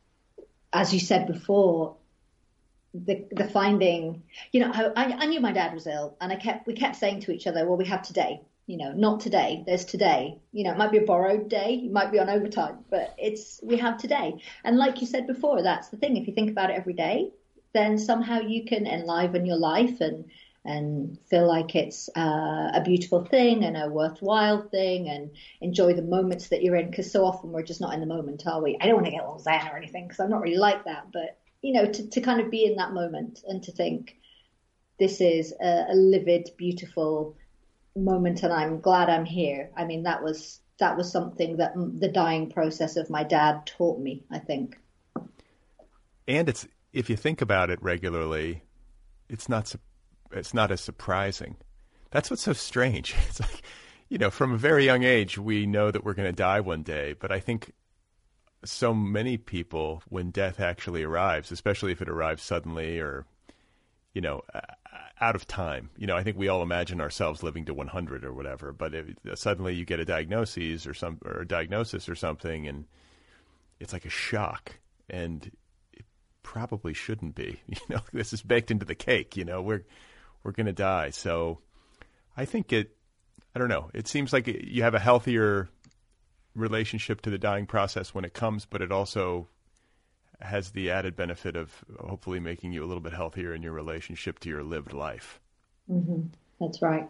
as you said before, the the finding, you know, I, I knew my dad was ill, and I kept we kept saying to each other, well, we have today, you know, not today, there's today, you know, it might be a borrowed day, you might be on overtime, but it's, we have today. And like you said before, that's the thing, if you think about it every day, then somehow you can enliven your life and and feel like it's uh, a beautiful thing and a worthwhile thing, and enjoy the moments that you're in, because so often we're just not in the moment, are we? I don't want to get all zen or anything, because I'm not really like that, but you know, to, to kind of be in that moment and to think this is a, a livid, beautiful moment, and I'm glad I'm here. I mean, that was that was something that the dying process of my dad taught me, I think. And it's, if you think about it regularly, it's not it's not as surprising. That's what's so strange. It's like, you know, from a very young age, we know that we're going to die one day, but I think so many people, when death actually arrives, especially if it arrives suddenly or, you know, out of time, you know, I think we all imagine ourselves living to one hundred or whatever, but if suddenly you get a diagnosis or some, or a diagnosis or something, and it's like a shock, and it probably shouldn't be, you know, this is baked into the cake, you know, we're, we're going to die. So I think it, I don't know, it seems like you have a healthier relationship to the dying process when it comes, but it also has the added benefit of hopefully making you a little bit healthier in your relationship to your lived life. Mm-hmm. That's right.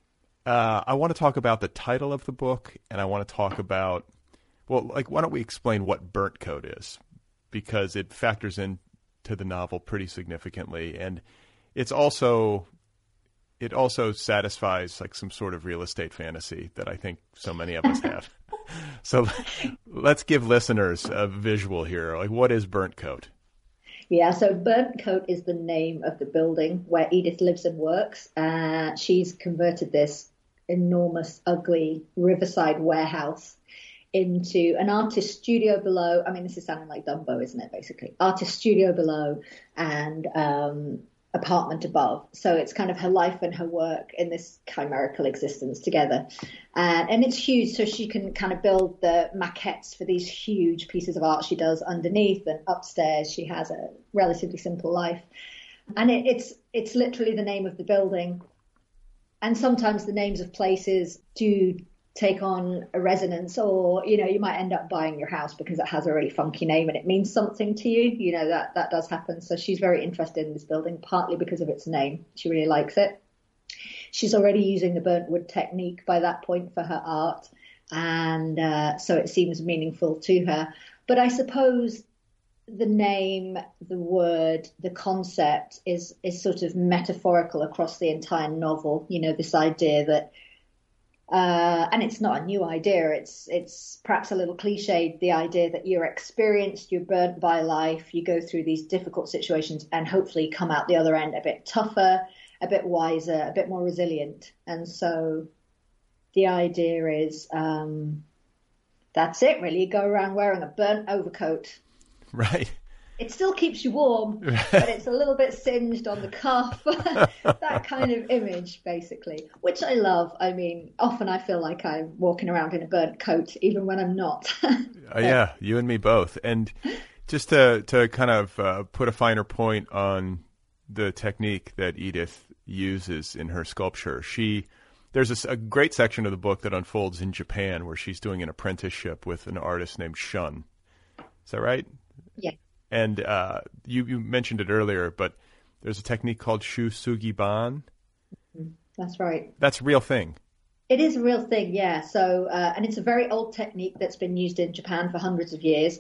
Uh, I want to talk about the title of the book, and I want to talk about, well, like, why don't we explain what Burnt Coat is? Because it factors into the novel pretty significantly, and it's also, it also satisfies like some sort of real estate fantasy that I think so many of us have. So let's give listeners a visual here. Like, what is Burnt Coat? Yeah, so Burnt Coat is the name of the building where Edith lives and works. Uh, she's converted this enormous, ugly riverside warehouse into an artist studio below. I mean, this is sounding like Dumbo, isn't it, basically? Artist studio below and um, apartment above. So it's kind of her life and her work in this chimerical existence together. And, and it's huge, so she can kind of build the maquettes for these huge pieces of art she does underneath, and upstairs she has a relatively simple life. And it, it's it's literally the name of the building. And sometimes the names of places do take on a resonance, or, you know, you might end up buying your house because it has a really funky name and it means something to you. You know, that, that does happen. So she's very interested in this building, partly because of its name. She really likes it. She's already using the burnt wood technique by that point for her art. And uh, so it seems meaningful to her. But I suppose the name, the word, the concept is is sort of metaphorical across the entire novel. You know, this idea that, uh, and it's not a new idea. It's it's perhaps a little cliched. The idea that you're experienced, you're burnt by life, you go through these difficult situations, and hopefully come out the other end a bit tougher, a bit wiser, a bit more resilient. And so, the idea is um, that's it. Really, you go around wearing a burnt overcoat. Right. It still keeps you warm, but it's a little bit singed on the cuff. That kind of image, basically, which I love. I mean, often I feel like I'm walking around in a burnt coat, even when I'm not. uh, yeah, you and me both. And just to, to kind of uh, put a finer point on the technique that Edith uses in her sculpture, she there's a, a great section of the book that unfolds in Japan where she's doing an apprenticeship with an artist named Shun. Is that right? Yeah. And uh, you, you mentioned it earlier, but there's a technique called Shusugiban. That's right. That's a real thing. It is a real thing, yeah. So, uh, and it's a very old technique that's been used in Japan for hundreds of years,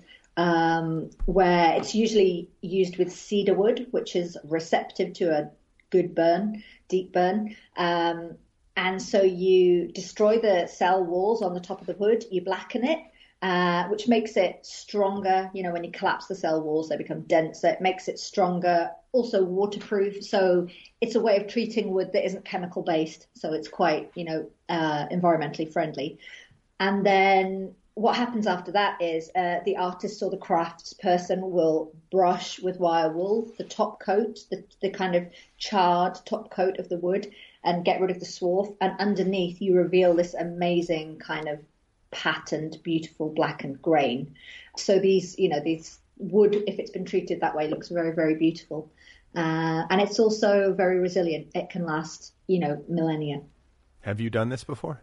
um, where it's usually used with cedar wood, which is receptive to a good burn, deep burn. Um, and so you destroy the cell walls on the top of the wood, you blacken it, Uh, which makes it stronger. You know, when you collapse the cell walls, they become denser. It makes it stronger, also waterproof. So it's a way of treating wood that isn't chemical based. So it's quite, you know, uh, environmentally friendly. And then what happens after that is uh, the artist or the crafts person will brush with wire wool the top coat, the, the kind of charred top coat of the wood, and get rid of the swarf. And underneath, you reveal this amazing kind of patterned, beautiful blackened grain. So these, you know, these wood, if it's been treated that way, looks very, very beautiful. Uh, and it's also very resilient. It can last, you know, millennia. Have you done this before?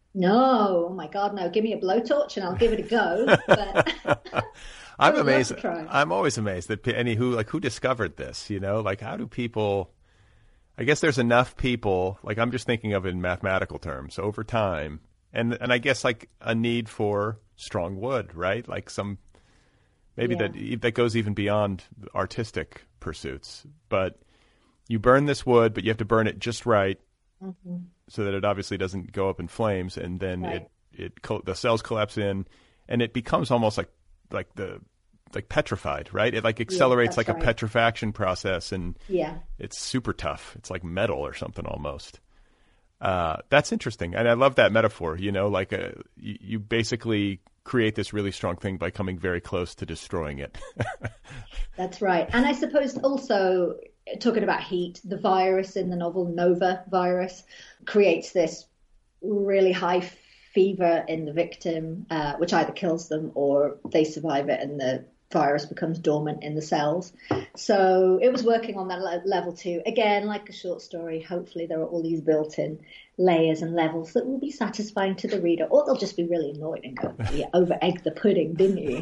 No. Oh my God, no. Give me a blowtorch and I'll give it a go. But I'm amazed. I'm always amazed that any who like who discovered this, you know, like how do people, I guess there's enough people, like I'm just thinking of it in mathematical terms over time. And and I guess like a need for strong wood, right? Like some, maybe yeah. that that goes even beyond artistic pursuits. But you burn this wood, but you have to burn it just right, mm-hmm. so that it obviously doesn't go up in flames, and then right. it it the cells collapse in, and it becomes almost like like the like petrified, right? It like accelerates yeah, like right. a petrifaction process, and yeah, it's super tough. It's like metal or something almost. Uh, that's interesting. And I love that metaphor, you know, like a, you, you basically create this really strong thing by coming very close to destroying it. That's right. And I suppose also talking about heat, the virus in the novel, Nova virus, creates this really high fever in the victim, uh, which either kills them or they survive it and the virus becomes dormant in the cells. So it was working on that le- level too. Again, like a short story, hopefully there are all these built-in layers and levels that will be satisfying to the reader, or they'll just be really annoyed and go, you over-egged the pudding, didn't you?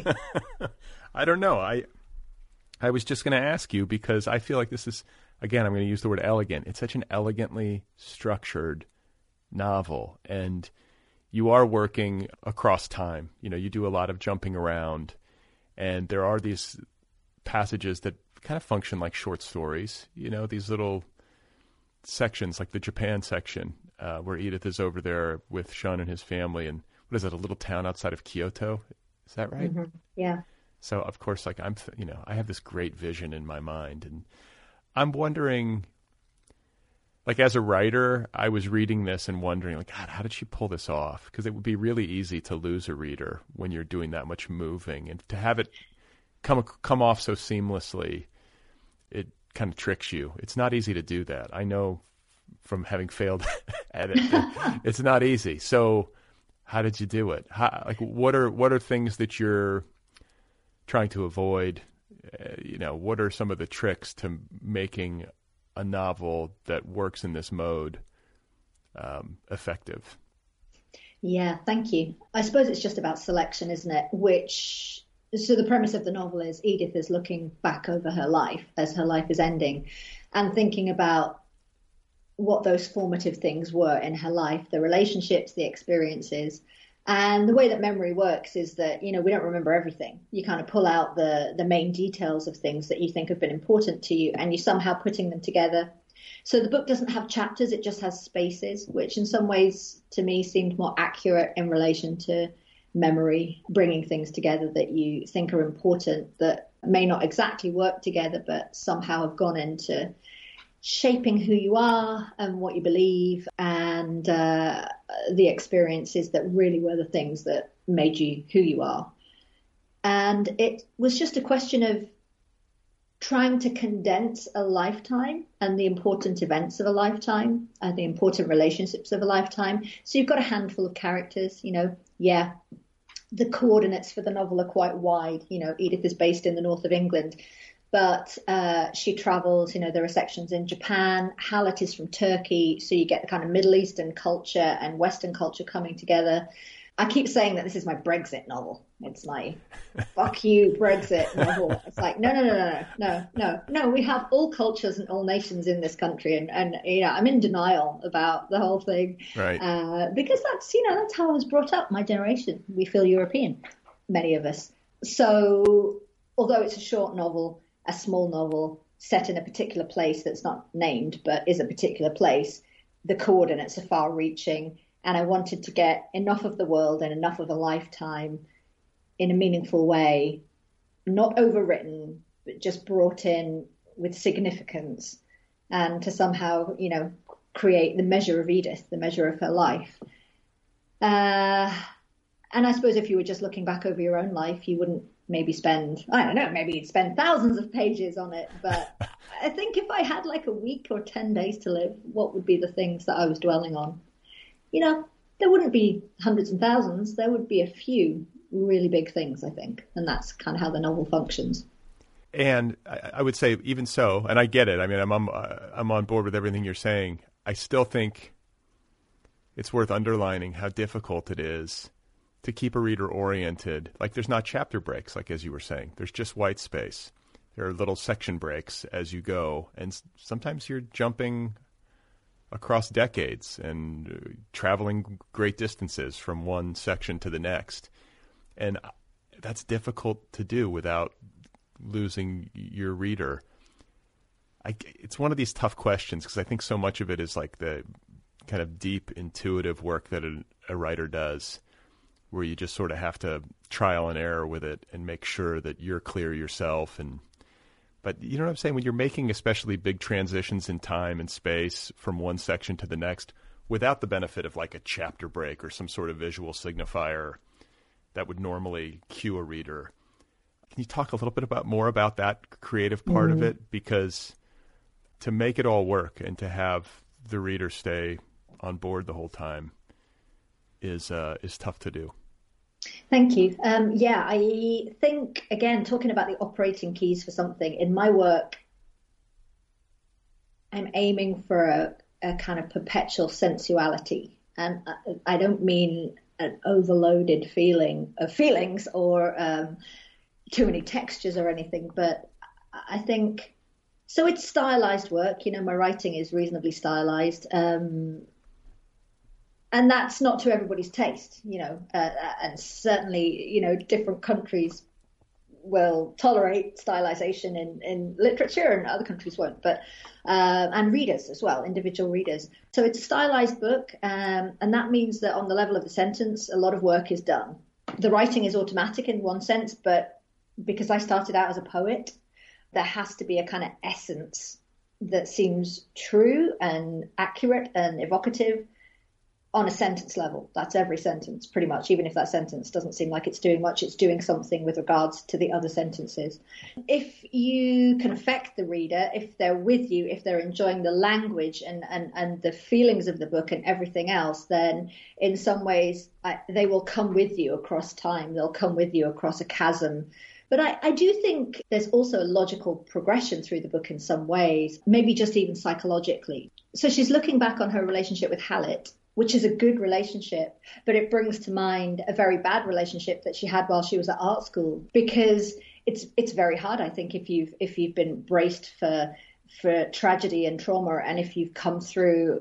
I don't know. I I was just going to ask you because I feel like this is, again, I'm going to use the word elegant. It's such an elegantly structured novel, and you are working across time. You know, you do a lot of jumping around. And there are these passages that kind of function like short stories, you know, these little sections like the Japan section uh, where Edith is over there with Shun and his family. And what is it, a little town outside of Kyoto? Is that right? Mm-hmm. Yeah. So, of course, like I'm, you know, I have this great vision in my mind. And I'm wondering, like as a writer, I was reading this and wondering, like, God, how did she pull this off? Because it would be really easy to lose a reader when you're doing that much moving, and to have it come come off so seamlessly, it kind of tricks you. It's not easy to do that. I know from having failed at it, it's not easy. So, how did you do it? How, like, what are what are things that you're trying to avoid? Uh, you know, what are some of the tricks to making a novel that works in this mode um, effective? Yeah, thank you. I suppose it's just about selection, isn't it? Which, so the premise of the novel is Edith is looking back over her life as her life is ending and thinking about what those formative things were in her life, the relationships, the experiences, And the way that memory works is that, you know, we don't remember everything. You kind of pull out the, the main details of things that you think have been important to you, and you're somehow putting them together. So the book doesn't have chapters, it just has spaces, which in some ways to me seemed more accurate in relation to memory, bringing things together that you think are important, that may not exactly work together, but somehow have gone into shaping who you are and what you believe, and uh, the experiences that really were the things that made you who you are. And it was just a question of trying to condense a lifetime and the important events of a lifetime and the important relationships of a lifetime. So you've got a handful of characters, you know, yeah, the coordinates for the novel are quite wide. You know, Edith is based in the north of England, but uh, she travels, you know, there are sections in Japan. Hallett is from Turkey, so you get the kind of Middle Eastern culture and Western culture coming together. I keep saying that this is my Brexit novel. It's my fuck you Brexit novel. It's like, no, no, no, no, no, no, no. We have all cultures and all nations in this country. And, and you know, I'm in denial about the whole thing. Right. Uh, because that's, you know, that's how I was brought up, my generation. We feel European, many of us. So although it's a short novel, a small novel set in a particular place that's not named, but is a particular place, the coordinates are far reaching. And I wanted to get enough of the world and enough of a lifetime in a meaningful way, not overwritten, but just brought in with significance, and to somehow, you know, create the measure of Edith, the measure of her life. Uh, and I suppose if you were just looking back over your own life, you wouldn't maybe spend, I don't know, maybe you'd spend thousands of pages on it. But I think if I had like a week or ten days to live, what would be the things that I was dwelling on? You know, there wouldn't be hundreds and thousands. There would be a few really big things, I think. And that's kind of how the novel functions. And I, I would say even so, and I get it. I mean, I'm, I'm, I'm on board with everything you're saying. I still think it's worth underlining how difficult it is to keep a reader oriented. Like, there's not chapter breaks, like as you were saying. There's just white space. There are little section breaks as you go. And sometimes you're jumping across decades and uh, traveling great distances from one section to the next. And that's difficult to do without losing your reader. I, it's one of these tough questions because I think so much of it is like the kind of deep intuitive work that a, a writer does, where you just sort of have to trial and error with it and make sure that you're clear yourself. And But you know what I'm saying? When you're making especially big transitions in time and space from one section to the next, without the benefit of like a chapter break or some sort of visual signifier that would normally cue a reader. Can you talk a little bit about more about that creative part mm-hmm. of it? Because to make it all work and to have the reader stay on board the whole time is uh, is tough to do. Thank you. Um, yeah, I think, again, talking about the operating keys for something, in my work, I'm aiming for a, a kind of perpetual sensuality. And I, I don't mean an overloaded feeling of feelings or um, too many textures or anything, but I think, so it's stylized work. You know, my writing is reasonably stylized. Um, And that's not to everybody's taste, you know, uh, and certainly, you know, different countries will tolerate stylization in, in literature and other countries won't, but, uh, and readers as well, individual readers. So it's a stylized book, um, and that means that on the level of the sentence, a lot of work is done. The writing is automatic in one sense, but because I started out as a poet, there has to be a kind of essence that seems true and accurate and evocative on a sentence level. That's every sentence, pretty much. Even if that sentence doesn't seem like it's doing much, it's doing something with regards to the other sentences. If you can affect the reader, if they're with you, if they're enjoying the language and, and, and the feelings of the book and everything else, then in some ways I, they will come with you across time. They'll come with you across a chasm. But I, I do think there's also a logical progression through the book in some ways, maybe just even psychologically. So she's looking back on her relationship with Hallett, which is a good relationship, but it brings to mind a very bad relationship that she had while she was at art school, because it's it's very hard, I think, if you've if you've been braced for for tragedy and trauma, and if you've come through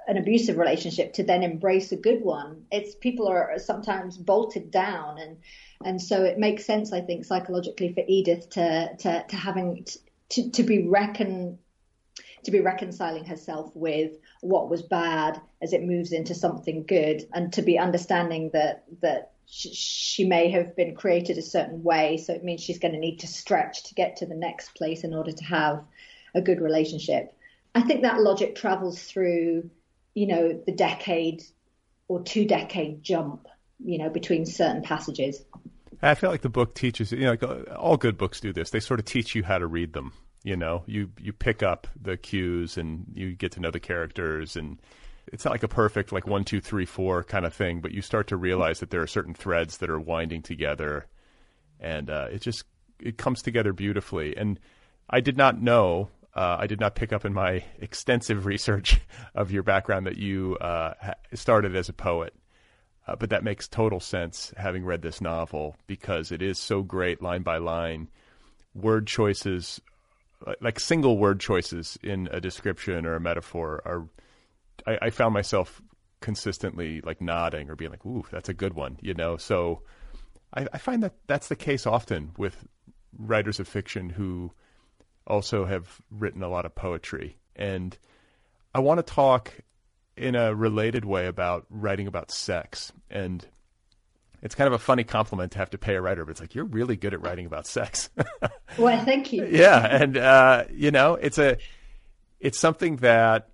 an abusive relationship to then embrace a good one. It's people are sometimes bolted down, and and so it makes sense, I think, psychologically for Edith to to, to having to to be reckon to be reconciling herself with what was bad as it moves into something good, and to be understanding that that she, she may have been created a certain way, so it means she's going to need to stretch to get to the next place in order to have a good relationship. I think that logic travels through, you know, the decade or two decade jump, you know, between certain passages. I feel like the book teaches, you know, like all good books do this. They sort of teach you how to read them. You know, you, you pick up the cues and you get to know the characters, and it's not like a perfect, like one, two, three, four kind of thing, but you start to realize that there are certain threads that are winding together, and uh, it just, it comes together beautifully. And I did not know, uh, I did not pick up in my extensive research of your background that you uh, started as a poet. Uh, but that makes total sense, having read this novel, because it is so great line by line. Word choices, like single word choices in a description or a metaphor, are, I, I found myself consistently like nodding or being like, ooh, that's a good one, you know? So I, I find that that's the case often with writers of fiction who also have written a lot of poetry. And I want to talk in a related way about writing about sex. And it's kind of a funny compliment to have to pay a writer, but it's like, you're really good at writing about sex. Well, thank you. Yeah. And, uh, you know, it's a, it's something that,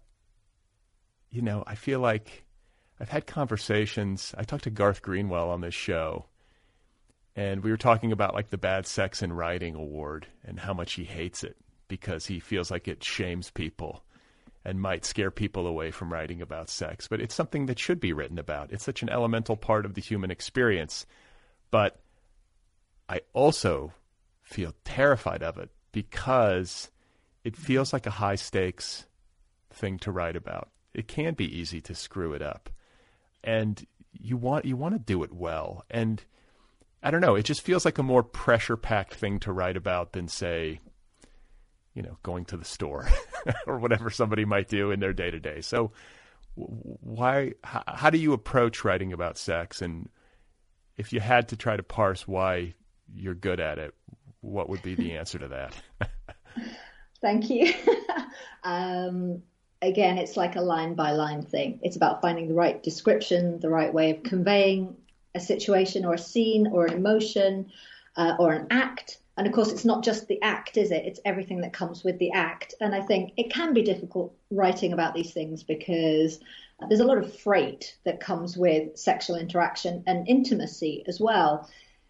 you know, I feel like I've had conversations. I talked to Garth Greenwell on this show, and we were talking about like the Bad Sex in Writing Award and how much he hates it because he feels like it shames people and might scare people away from writing about sex. But it's something that should be written about. It's such an elemental part of the human experience. But I also feel terrified of it because it feels like a high-stakes thing to write about. It can be easy to screw it up. And you want you want to do it well. And I don't know, it just feels like a more pressure-packed thing to write about than, say, you know, going to the store or whatever somebody might do in their day-to-day. So why, how, how do you approach writing about sex? And if you had to try to parse why you're good at it, what would be the answer to that? Thank you. um, again, it's like a line-by-line thing. It's about finding the right description, the right way of conveying a situation or a scene or an emotion uh, or an act. And of course, it's not just the act, is it? It's everything that comes with the act. And I think it can be difficult writing about these things because there's a lot of freight that comes with sexual interaction and intimacy as well.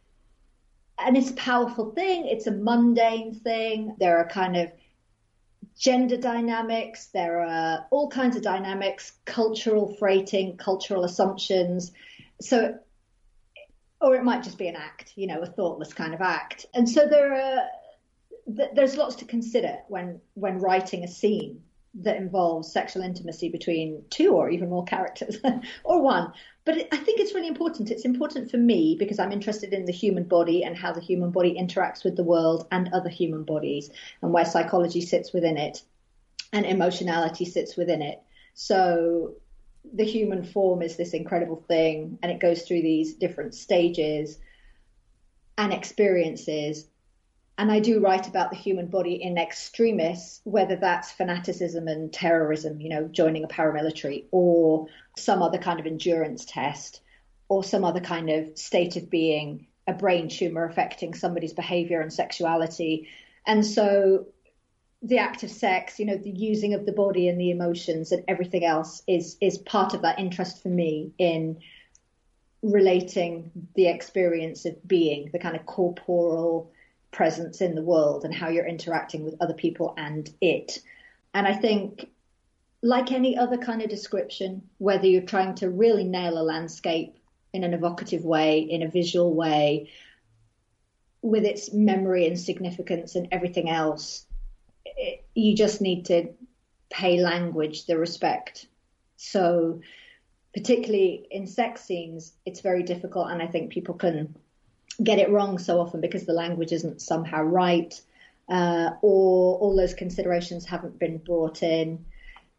And it's a powerful thing. It's a mundane thing. There are kind of gender dynamics. There are all kinds of dynamics, cultural freighting, cultural assumptions. So or it might just be an act, you know, a thoughtless kind of act. And so there are, th- there's lots to consider when, when writing a scene that involves sexual intimacy between two or even more characters or one. But it, I think it's really important. It's important for me because I'm interested in the human body and how the human body interacts with the world and other human bodies and where psychology sits within it and emotionality sits within it. So the human form is this incredible thing, and it goes through these different stages and experiences. And I do write about the human body in extremis, whether that's fanaticism and terrorism, you know, joining a paramilitary, or some other kind of endurance test, or some other kind of state of being, a brain tumor affecting somebody's behavior and sexuality. And so the act of sex, you know, the using of the body and the emotions and everything else is is part of that interest for me in relating the experience of being, the kind of corporal presence in the world and how you're interacting with other people and it. And I think, like any other kind of description, whether you're trying to really nail a landscape in an evocative way, in a visual way, with its memory and significance and everything else, it, you just need to pay language the respect. So particularly in sex scenes, it's very difficult, and I think people can get it wrong so often because the language isn't somehow right, uh, or all those considerations haven't been brought in.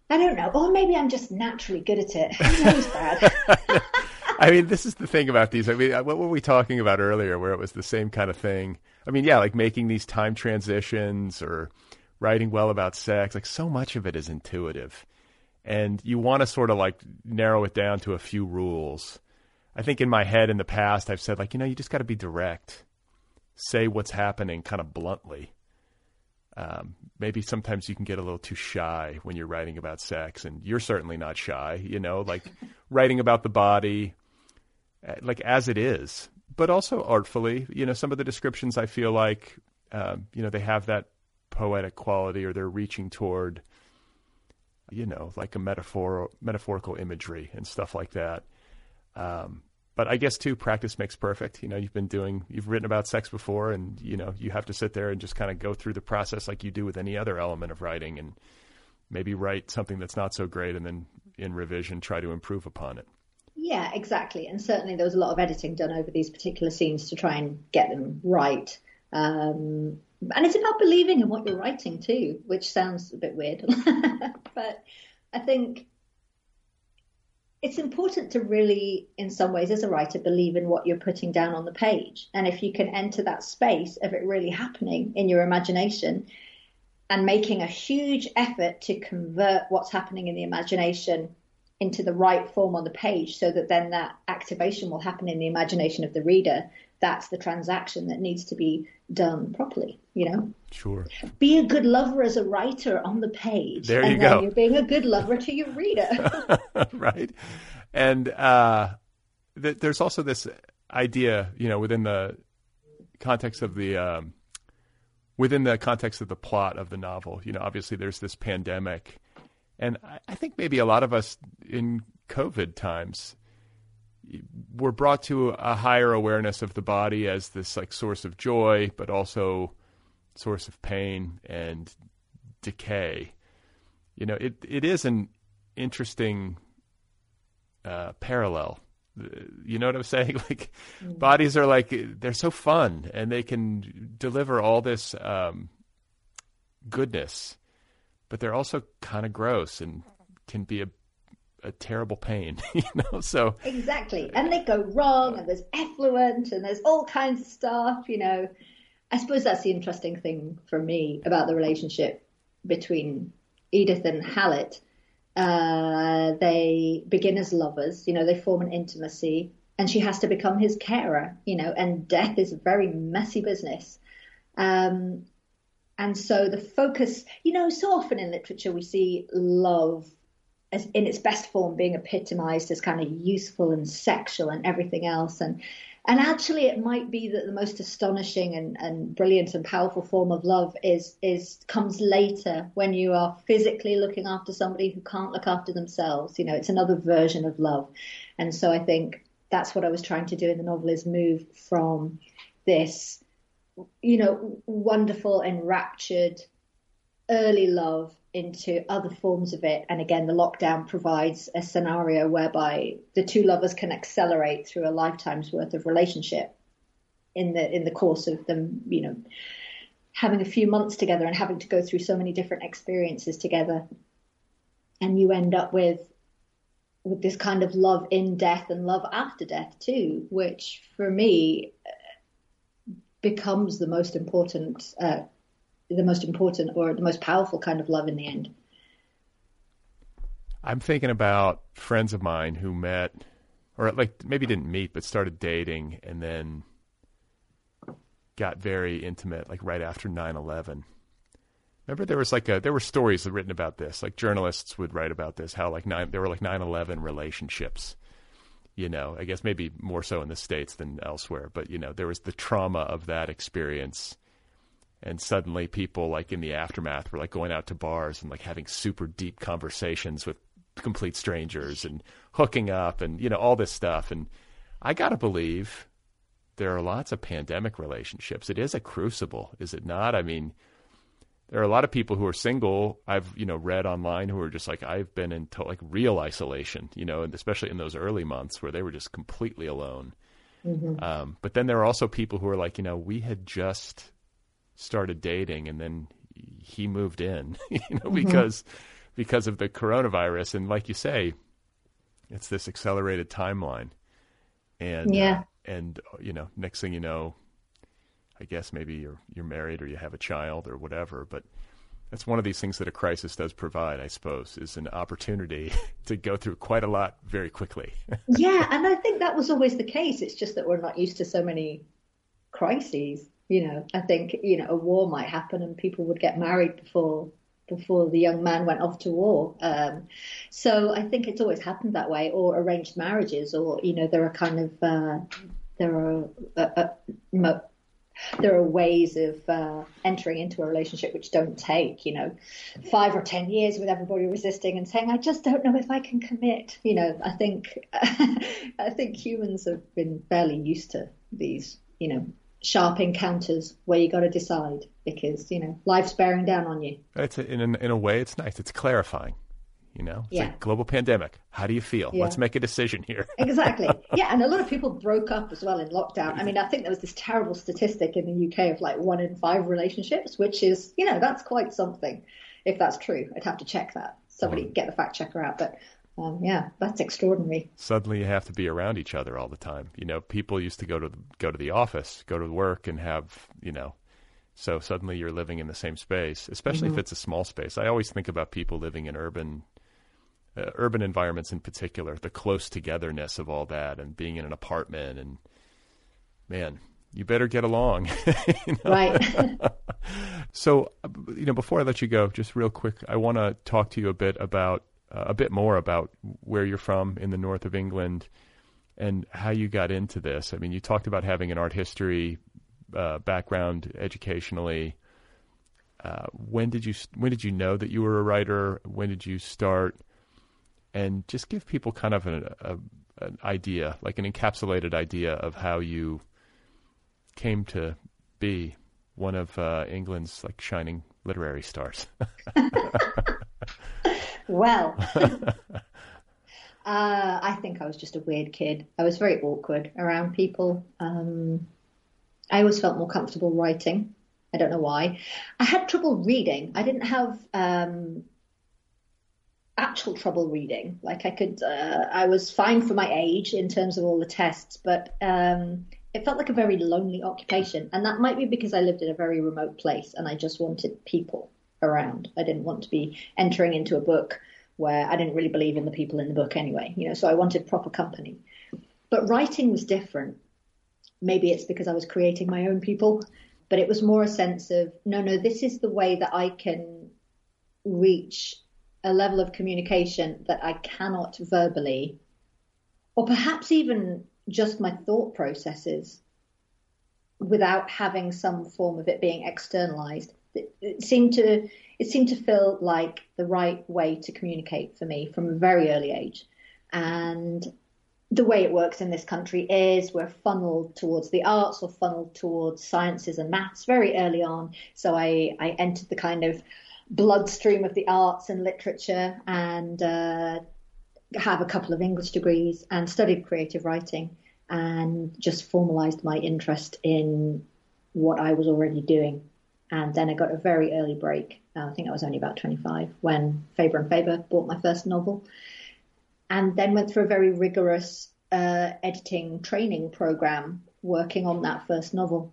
I don't know. Or maybe I'm just naturally good at it. Who knows, Brad? I mean, this is the thing about these. I mean, what were we talking about earlier where it was the same kind of thing? I mean, yeah, like making these time transitions or writing well about sex, like so much of it is intuitive. And you want to sort of like narrow it down to a few rules. I think in my head in the past, I've said like, you know, you just got to be direct. Say what's happening kind of bluntly. Um, maybe sometimes you can get a little too shy when you're writing about sex, and you're certainly not shy, you know, like writing about the body, like as it is, but also artfully. You know, some of the descriptions I feel like, um, you know, they have that poetic quality, or they're reaching toward, you know, like a metaphor, metaphorical imagery and stuff like that. Um, But I guess, too, practice makes perfect. You know, you've been doing, you've written about sex before, and, you know, you have to sit there and just kind of go through the process like you do with any other element of writing, and maybe write something that's not so great and then in revision try to improve upon it. Yeah, exactly. And certainly there was a lot of editing done over these particular scenes to try and get them right. Um, and it's about believing in what you're writing, too, which sounds a bit weird. But I think it's important to really, in some ways, as a writer, believe in what you're putting down on the page. And if you can enter that space of it really happening in your imagination and making a huge effort to convert what's happening in the imagination into the right form on the page, so that then that activation will happen in the imagination of the reader, that's the transaction that needs to be done properly, you know? Sure. Be a good lover as a writer on the page. There you and go. Then you're being a good lover to your reader. Right. And uh, th- there's also this idea, you know, within the context of the, um, within the context of the plot of the novel, you know, obviously there's this pandemic. And I, I think maybe a lot of us in COVID times were brought to a higher awareness of the body as this like source of joy, but also source of pain and decay. You know, it it is an interesting uh, parallel. You know what I'm saying? Like mm. bodies are like, they're so fun and they can deliver all this um, goodness, but they're also kind of gross and can be a a terrible pain, you know, so. Exactly. And they go wrong, and there's effluent, and there's all kinds of stuff, you know. I suppose that's the interesting thing for me about the relationship between Edith and Hallett. Uh, they begin as lovers, you know, they form an intimacy, and she has to become his carer, you know, and death is a very messy business. Um, and so the focus, you know, so often in literature we see love as in its best form being epitomized as kind of useful and sexual and everything else. And and actually it might be that the most astonishing and, and brilliant and powerful form of love is is comes later, when you are physically looking after somebody who can't look after themselves. You know, it's another version of love. And so I think that's what I was trying to do in the novel, is move from this, you know, wonderful, enraptured early love into other forms of it. And again, the lockdown provides a scenario whereby the two lovers can accelerate through a lifetime's worth of relationship in the in the course of them, you know, having a few months together and having to go through so many different experiences together. And you end up with with this kind of love in death and love after death too, which for me becomes the most important uh, the most important or the most powerful kind of love in the end. I'm thinking about friends of mine who met, or like maybe didn't meet, but started dating and then got very intimate, like right after nine eleven. Remember there was like a, there were stories written about this, like journalists would write about this, how like nine, there were like nine eleven relationships, you know, I guess maybe more so in the States than elsewhere, but you know, there was the trauma of that experience. And suddenly people like in the aftermath were like going out to bars and like having super deep conversations with complete strangers and hooking up and, you know, all this stuff. And I got to believe there are lots of pandemic relationships. It is a crucible, is it not? I mean, there are a lot of people who are single. I've, you know, read online who are just like, I've been in to- like real isolation, you know, and especially in those early months where they were just completely alone. Mm-hmm. Um, but then there are also people who are like, you know, we had just started dating and then he moved in, you know, mm-hmm. because because of the coronavirus. And like you say, it's this accelerated timeline. And, yeah. uh, and, you know, next thing you know, I guess maybe you're, you're married or you have a child or whatever, but that's one of these things that a crisis does provide, I suppose, is an opportunity to go through quite a lot very quickly. Yeah, and I think that was always the case. It's just that we're not used to so many crises. You know, I think, you know, a war might happen and people would get married before before the young man went off to war. Um, so I think it's always happened that way, or arranged marriages, or, you know, there are kind of, uh, there are uh, uh, mo- There are ways of uh, entering into a relationship which don't take, you know, five or ten years with everybody resisting and saying, I just don't know if I can commit. You know, I think I think humans have been fairly used to these, you know, sharp encounters where you got to decide because, you know, life's bearing down on you. It's a, in, a, in a way, it's nice. It's clarifying. You know, it's yeah. like global pandemic. How do you feel? Yeah. Let's make a decision here. Exactly. Yeah. And a lot of people broke up as well in lockdown. I mean, I think there was this terrible statistic in the U K of like one in five relationships, which is, you know, that's quite something. If that's true, I'd have to check that. Somebody Mm. get the fact checker out. But um, yeah, that's extraordinary. Suddenly you have to be around each other all the time. You know, people used to go to go to the office, go to work and have, you know, so suddenly you're living in the same space, especially mm-hmm. if it's a small space. I always think about people living in urban Uh, urban environments in particular, the close togetherness of all that and being in an apartment and man, you better get along. You know? Right. So, you know, before I let you go, just real quick, I want to talk to you a bit about, uh, a bit more about where you're from in the north of England and how you got into this. I mean, you talked about having an art history uh, background educationally. Uh, when did you, when did you know that you were a writer? When did you start? And just give people kind of an, a, an idea, like an encapsulated idea of how you came to be one of uh, England's like shining literary stars. Well, uh, I think I was just a weird kid. I was very awkward around people. Um, I always felt more comfortable writing. I don't know why. I had trouble reading. I didn't have... Um, actual trouble reading. Like I could, uh, I was fine for my age in terms of all the tests, but um, it felt like a very lonely occupation. And that might be because I lived in a very remote place and I just wanted people around. I didn't want to be entering into a book where I didn't really believe in the people in the book anyway, you know, so I wanted proper company. But writing was different. Maybe it's because I was creating my own people, but it was more a sense of, no, no, this is the way that I can reach a level of communication that I cannot verbally, or perhaps even just my thought processes, without having some form of it being externalized. It, it seemed to it seemed to feel like the right way to communicate for me from a very early age. And the way it works in this country is we're funneled towards the arts or funneled towards sciences and maths very early on. So I, I entered the kind of bloodstream of the arts and literature and uh, have a couple of English degrees and studied creative writing and just formalized my interest in what I was already doing. And then I got a very early break. Uh, I think I was only about twenty-five when Faber and Faber bought my first novel, and then went through a very rigorous uh, editing training program working on that first novel.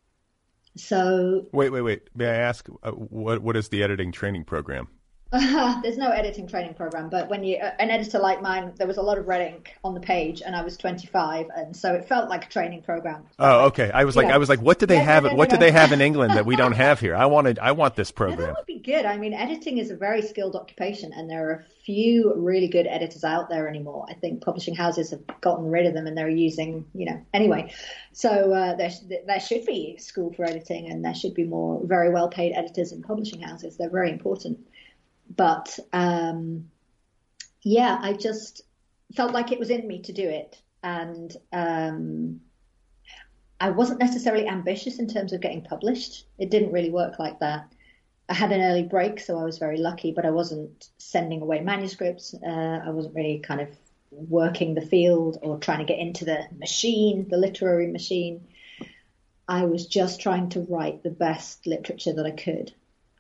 So wait, wait, wait. May I ask uh, what what is the editing training program? Uh, there's no editing training program, but when you uh, an editor like mine, there was a lot of red ink on the page, and I was twenty-five, and so it felt like a training program. Oh, okay. I was like, know. I was like, what do they yeah, have? No, no, what no, do no. they have in England that we don't have here? I wanted, I want this program. Yeah, that would be good. I mean, editing is a very skilled occupation, and there are a few really good editors out there anymore. I think publishing houses have gotten rid of them, and they're using, you know, anyway. So uh, there, there should be a school for editing, and there should be more very well-paid editors in publishing houses. They're very important. But, um, yeah, I just felt like it was in me to do it. And um, I wasn't necessarily ambitious in terms of getting published. It didn't really work like that. I had an early break, so I was very lucky, but I wasn't sending away manuscripts. Uh, I wasn't really kind of working the field or trying to get into the machine, the literary machine. I was just trying to write the best literature that I could.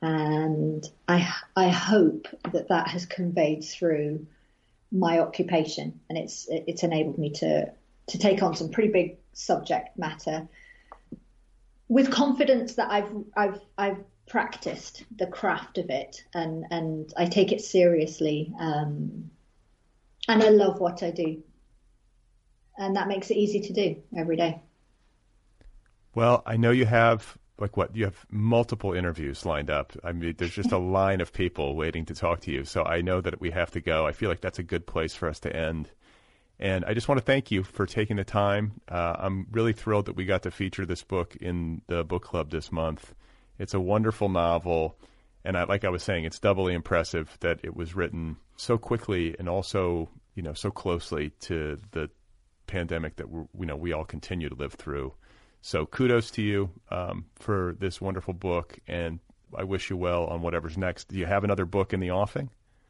And I, I hope that that has conveyed through my occupation, and it's it's enabled me to to take on some pretty big subject matter with confidence that I've I've I've practiced the craft of it, and and I take it seriously, um, and I love what I do, and that makes it easy to do every day. Well, I know you have, like what, you have multiple interviews lined up. I mean, there's just a line of people waiting to talk to you. So I know that we have to go. I feel like that's a good place for us to end. And I just want to thank you for taking the time. Uh, I'm really thrilled that we got to feature this book in the book club this month. It's a wonderful novel. And I, like I was saying, it's doubly impressive that it was written so quickly and also, you know, so closely to the pandemic that we're, you know, we all continue to live through. So kudos to you um, for this wonderful book, and I wish you well on whatever's next. Do you have another book in the offing?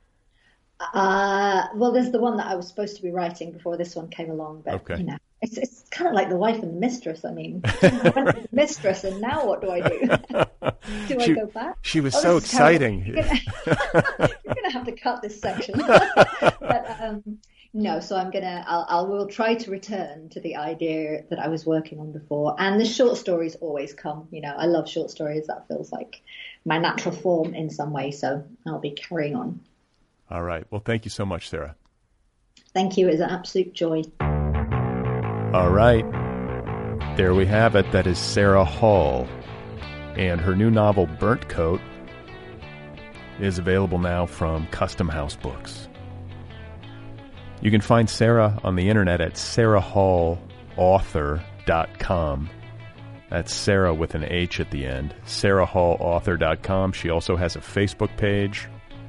Uh, well, there's the one that I was supposed to be writing before this one came along, but okay. you know, it's it's kind of like The Wife and the Mistress. I mean, I went to the mistress, and now what do I do? do she, I go back? She was oh, so exciting. You're going to have to cut this section. but, um, no, so I'm gonna. I'll, I will try to return to the idea that I was working on before, and the short stories always come. You know, I love short stories. That feels like my natural form in some way. So I'll be carrying on. All right. Well, thank you so much, Sarah. Thank you. It was an absolute joy. All right. There we have it. That is Sarah Hall, and her new novel Burnt Coat is available now from Custom House Books. You can find Sarah on the internet at sarah hall author dot com. That's Sarah with an H at the end, sarah hall author dot com. She also has a Facebook page.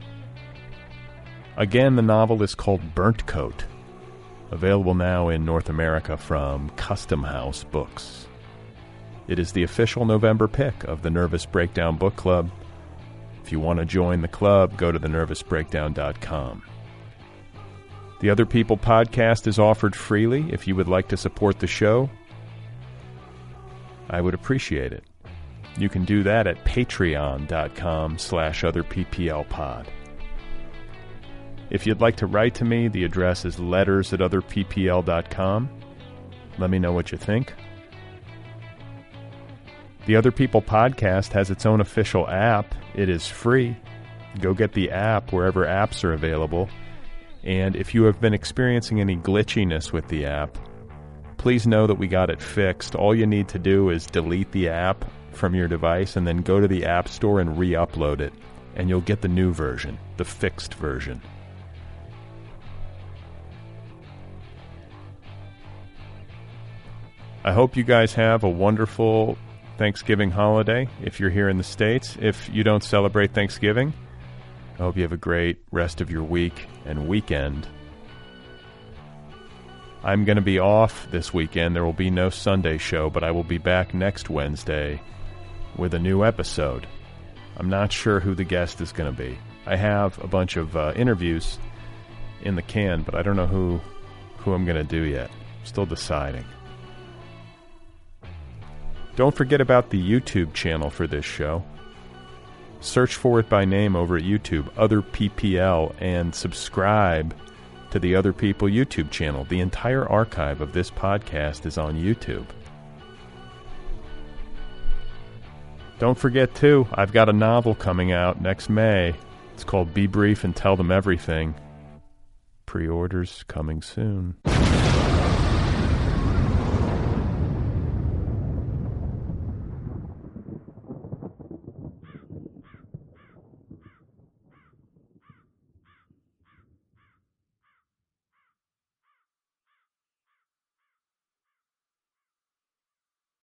Again, the novel is called Burnt Coat, available now in North America from Custom House Books. It is the official November pick of the Nervous Breakdown Book Club. If you want to join the club, go to the nervous breakdown dot com. The Other People podcast is offered freely. If you would like to support the show, I would appreciate it. You can do that at patreon dot com slash other p p l pod. If you'd like to write to me, the address is letters at other p p l dot com. Let me know what you think. The Other People podcast has its own official app. It is free. Go get the app wherever apps are available. And if you have been experiencing any glitchiness with the app, please know that we got it fixed. All you need to do is delete the app from your device and then go to the App Store and re-upload it, and you'll get the new version, the fixed version. I hope you guys have a wonderful Thanksgiving holiday if you're here in the States. If you don't celebrate Thanksgiving, I hope you have a great rest of your week and weekend. I'm going to be off this weekend. There will be no Sunday show, but I will be back next Wednesday with a new episode. I'm not sure who the guest is going to be. I have a bunch of uh, interviews in the can, but I don't know who, who I'm going to do yet. I'm still deciding. Don't forget about the YouTube channel for this show. Search for it by name over at YouTube, Other P P L, and subscribe to the Other People YouTube channel. The entire archive of this podcast is on YouTube. Don't forget, too, I've got a novel coming out next May. It's called Be Brief and Tell Them Everything. Pre-orders coming soon.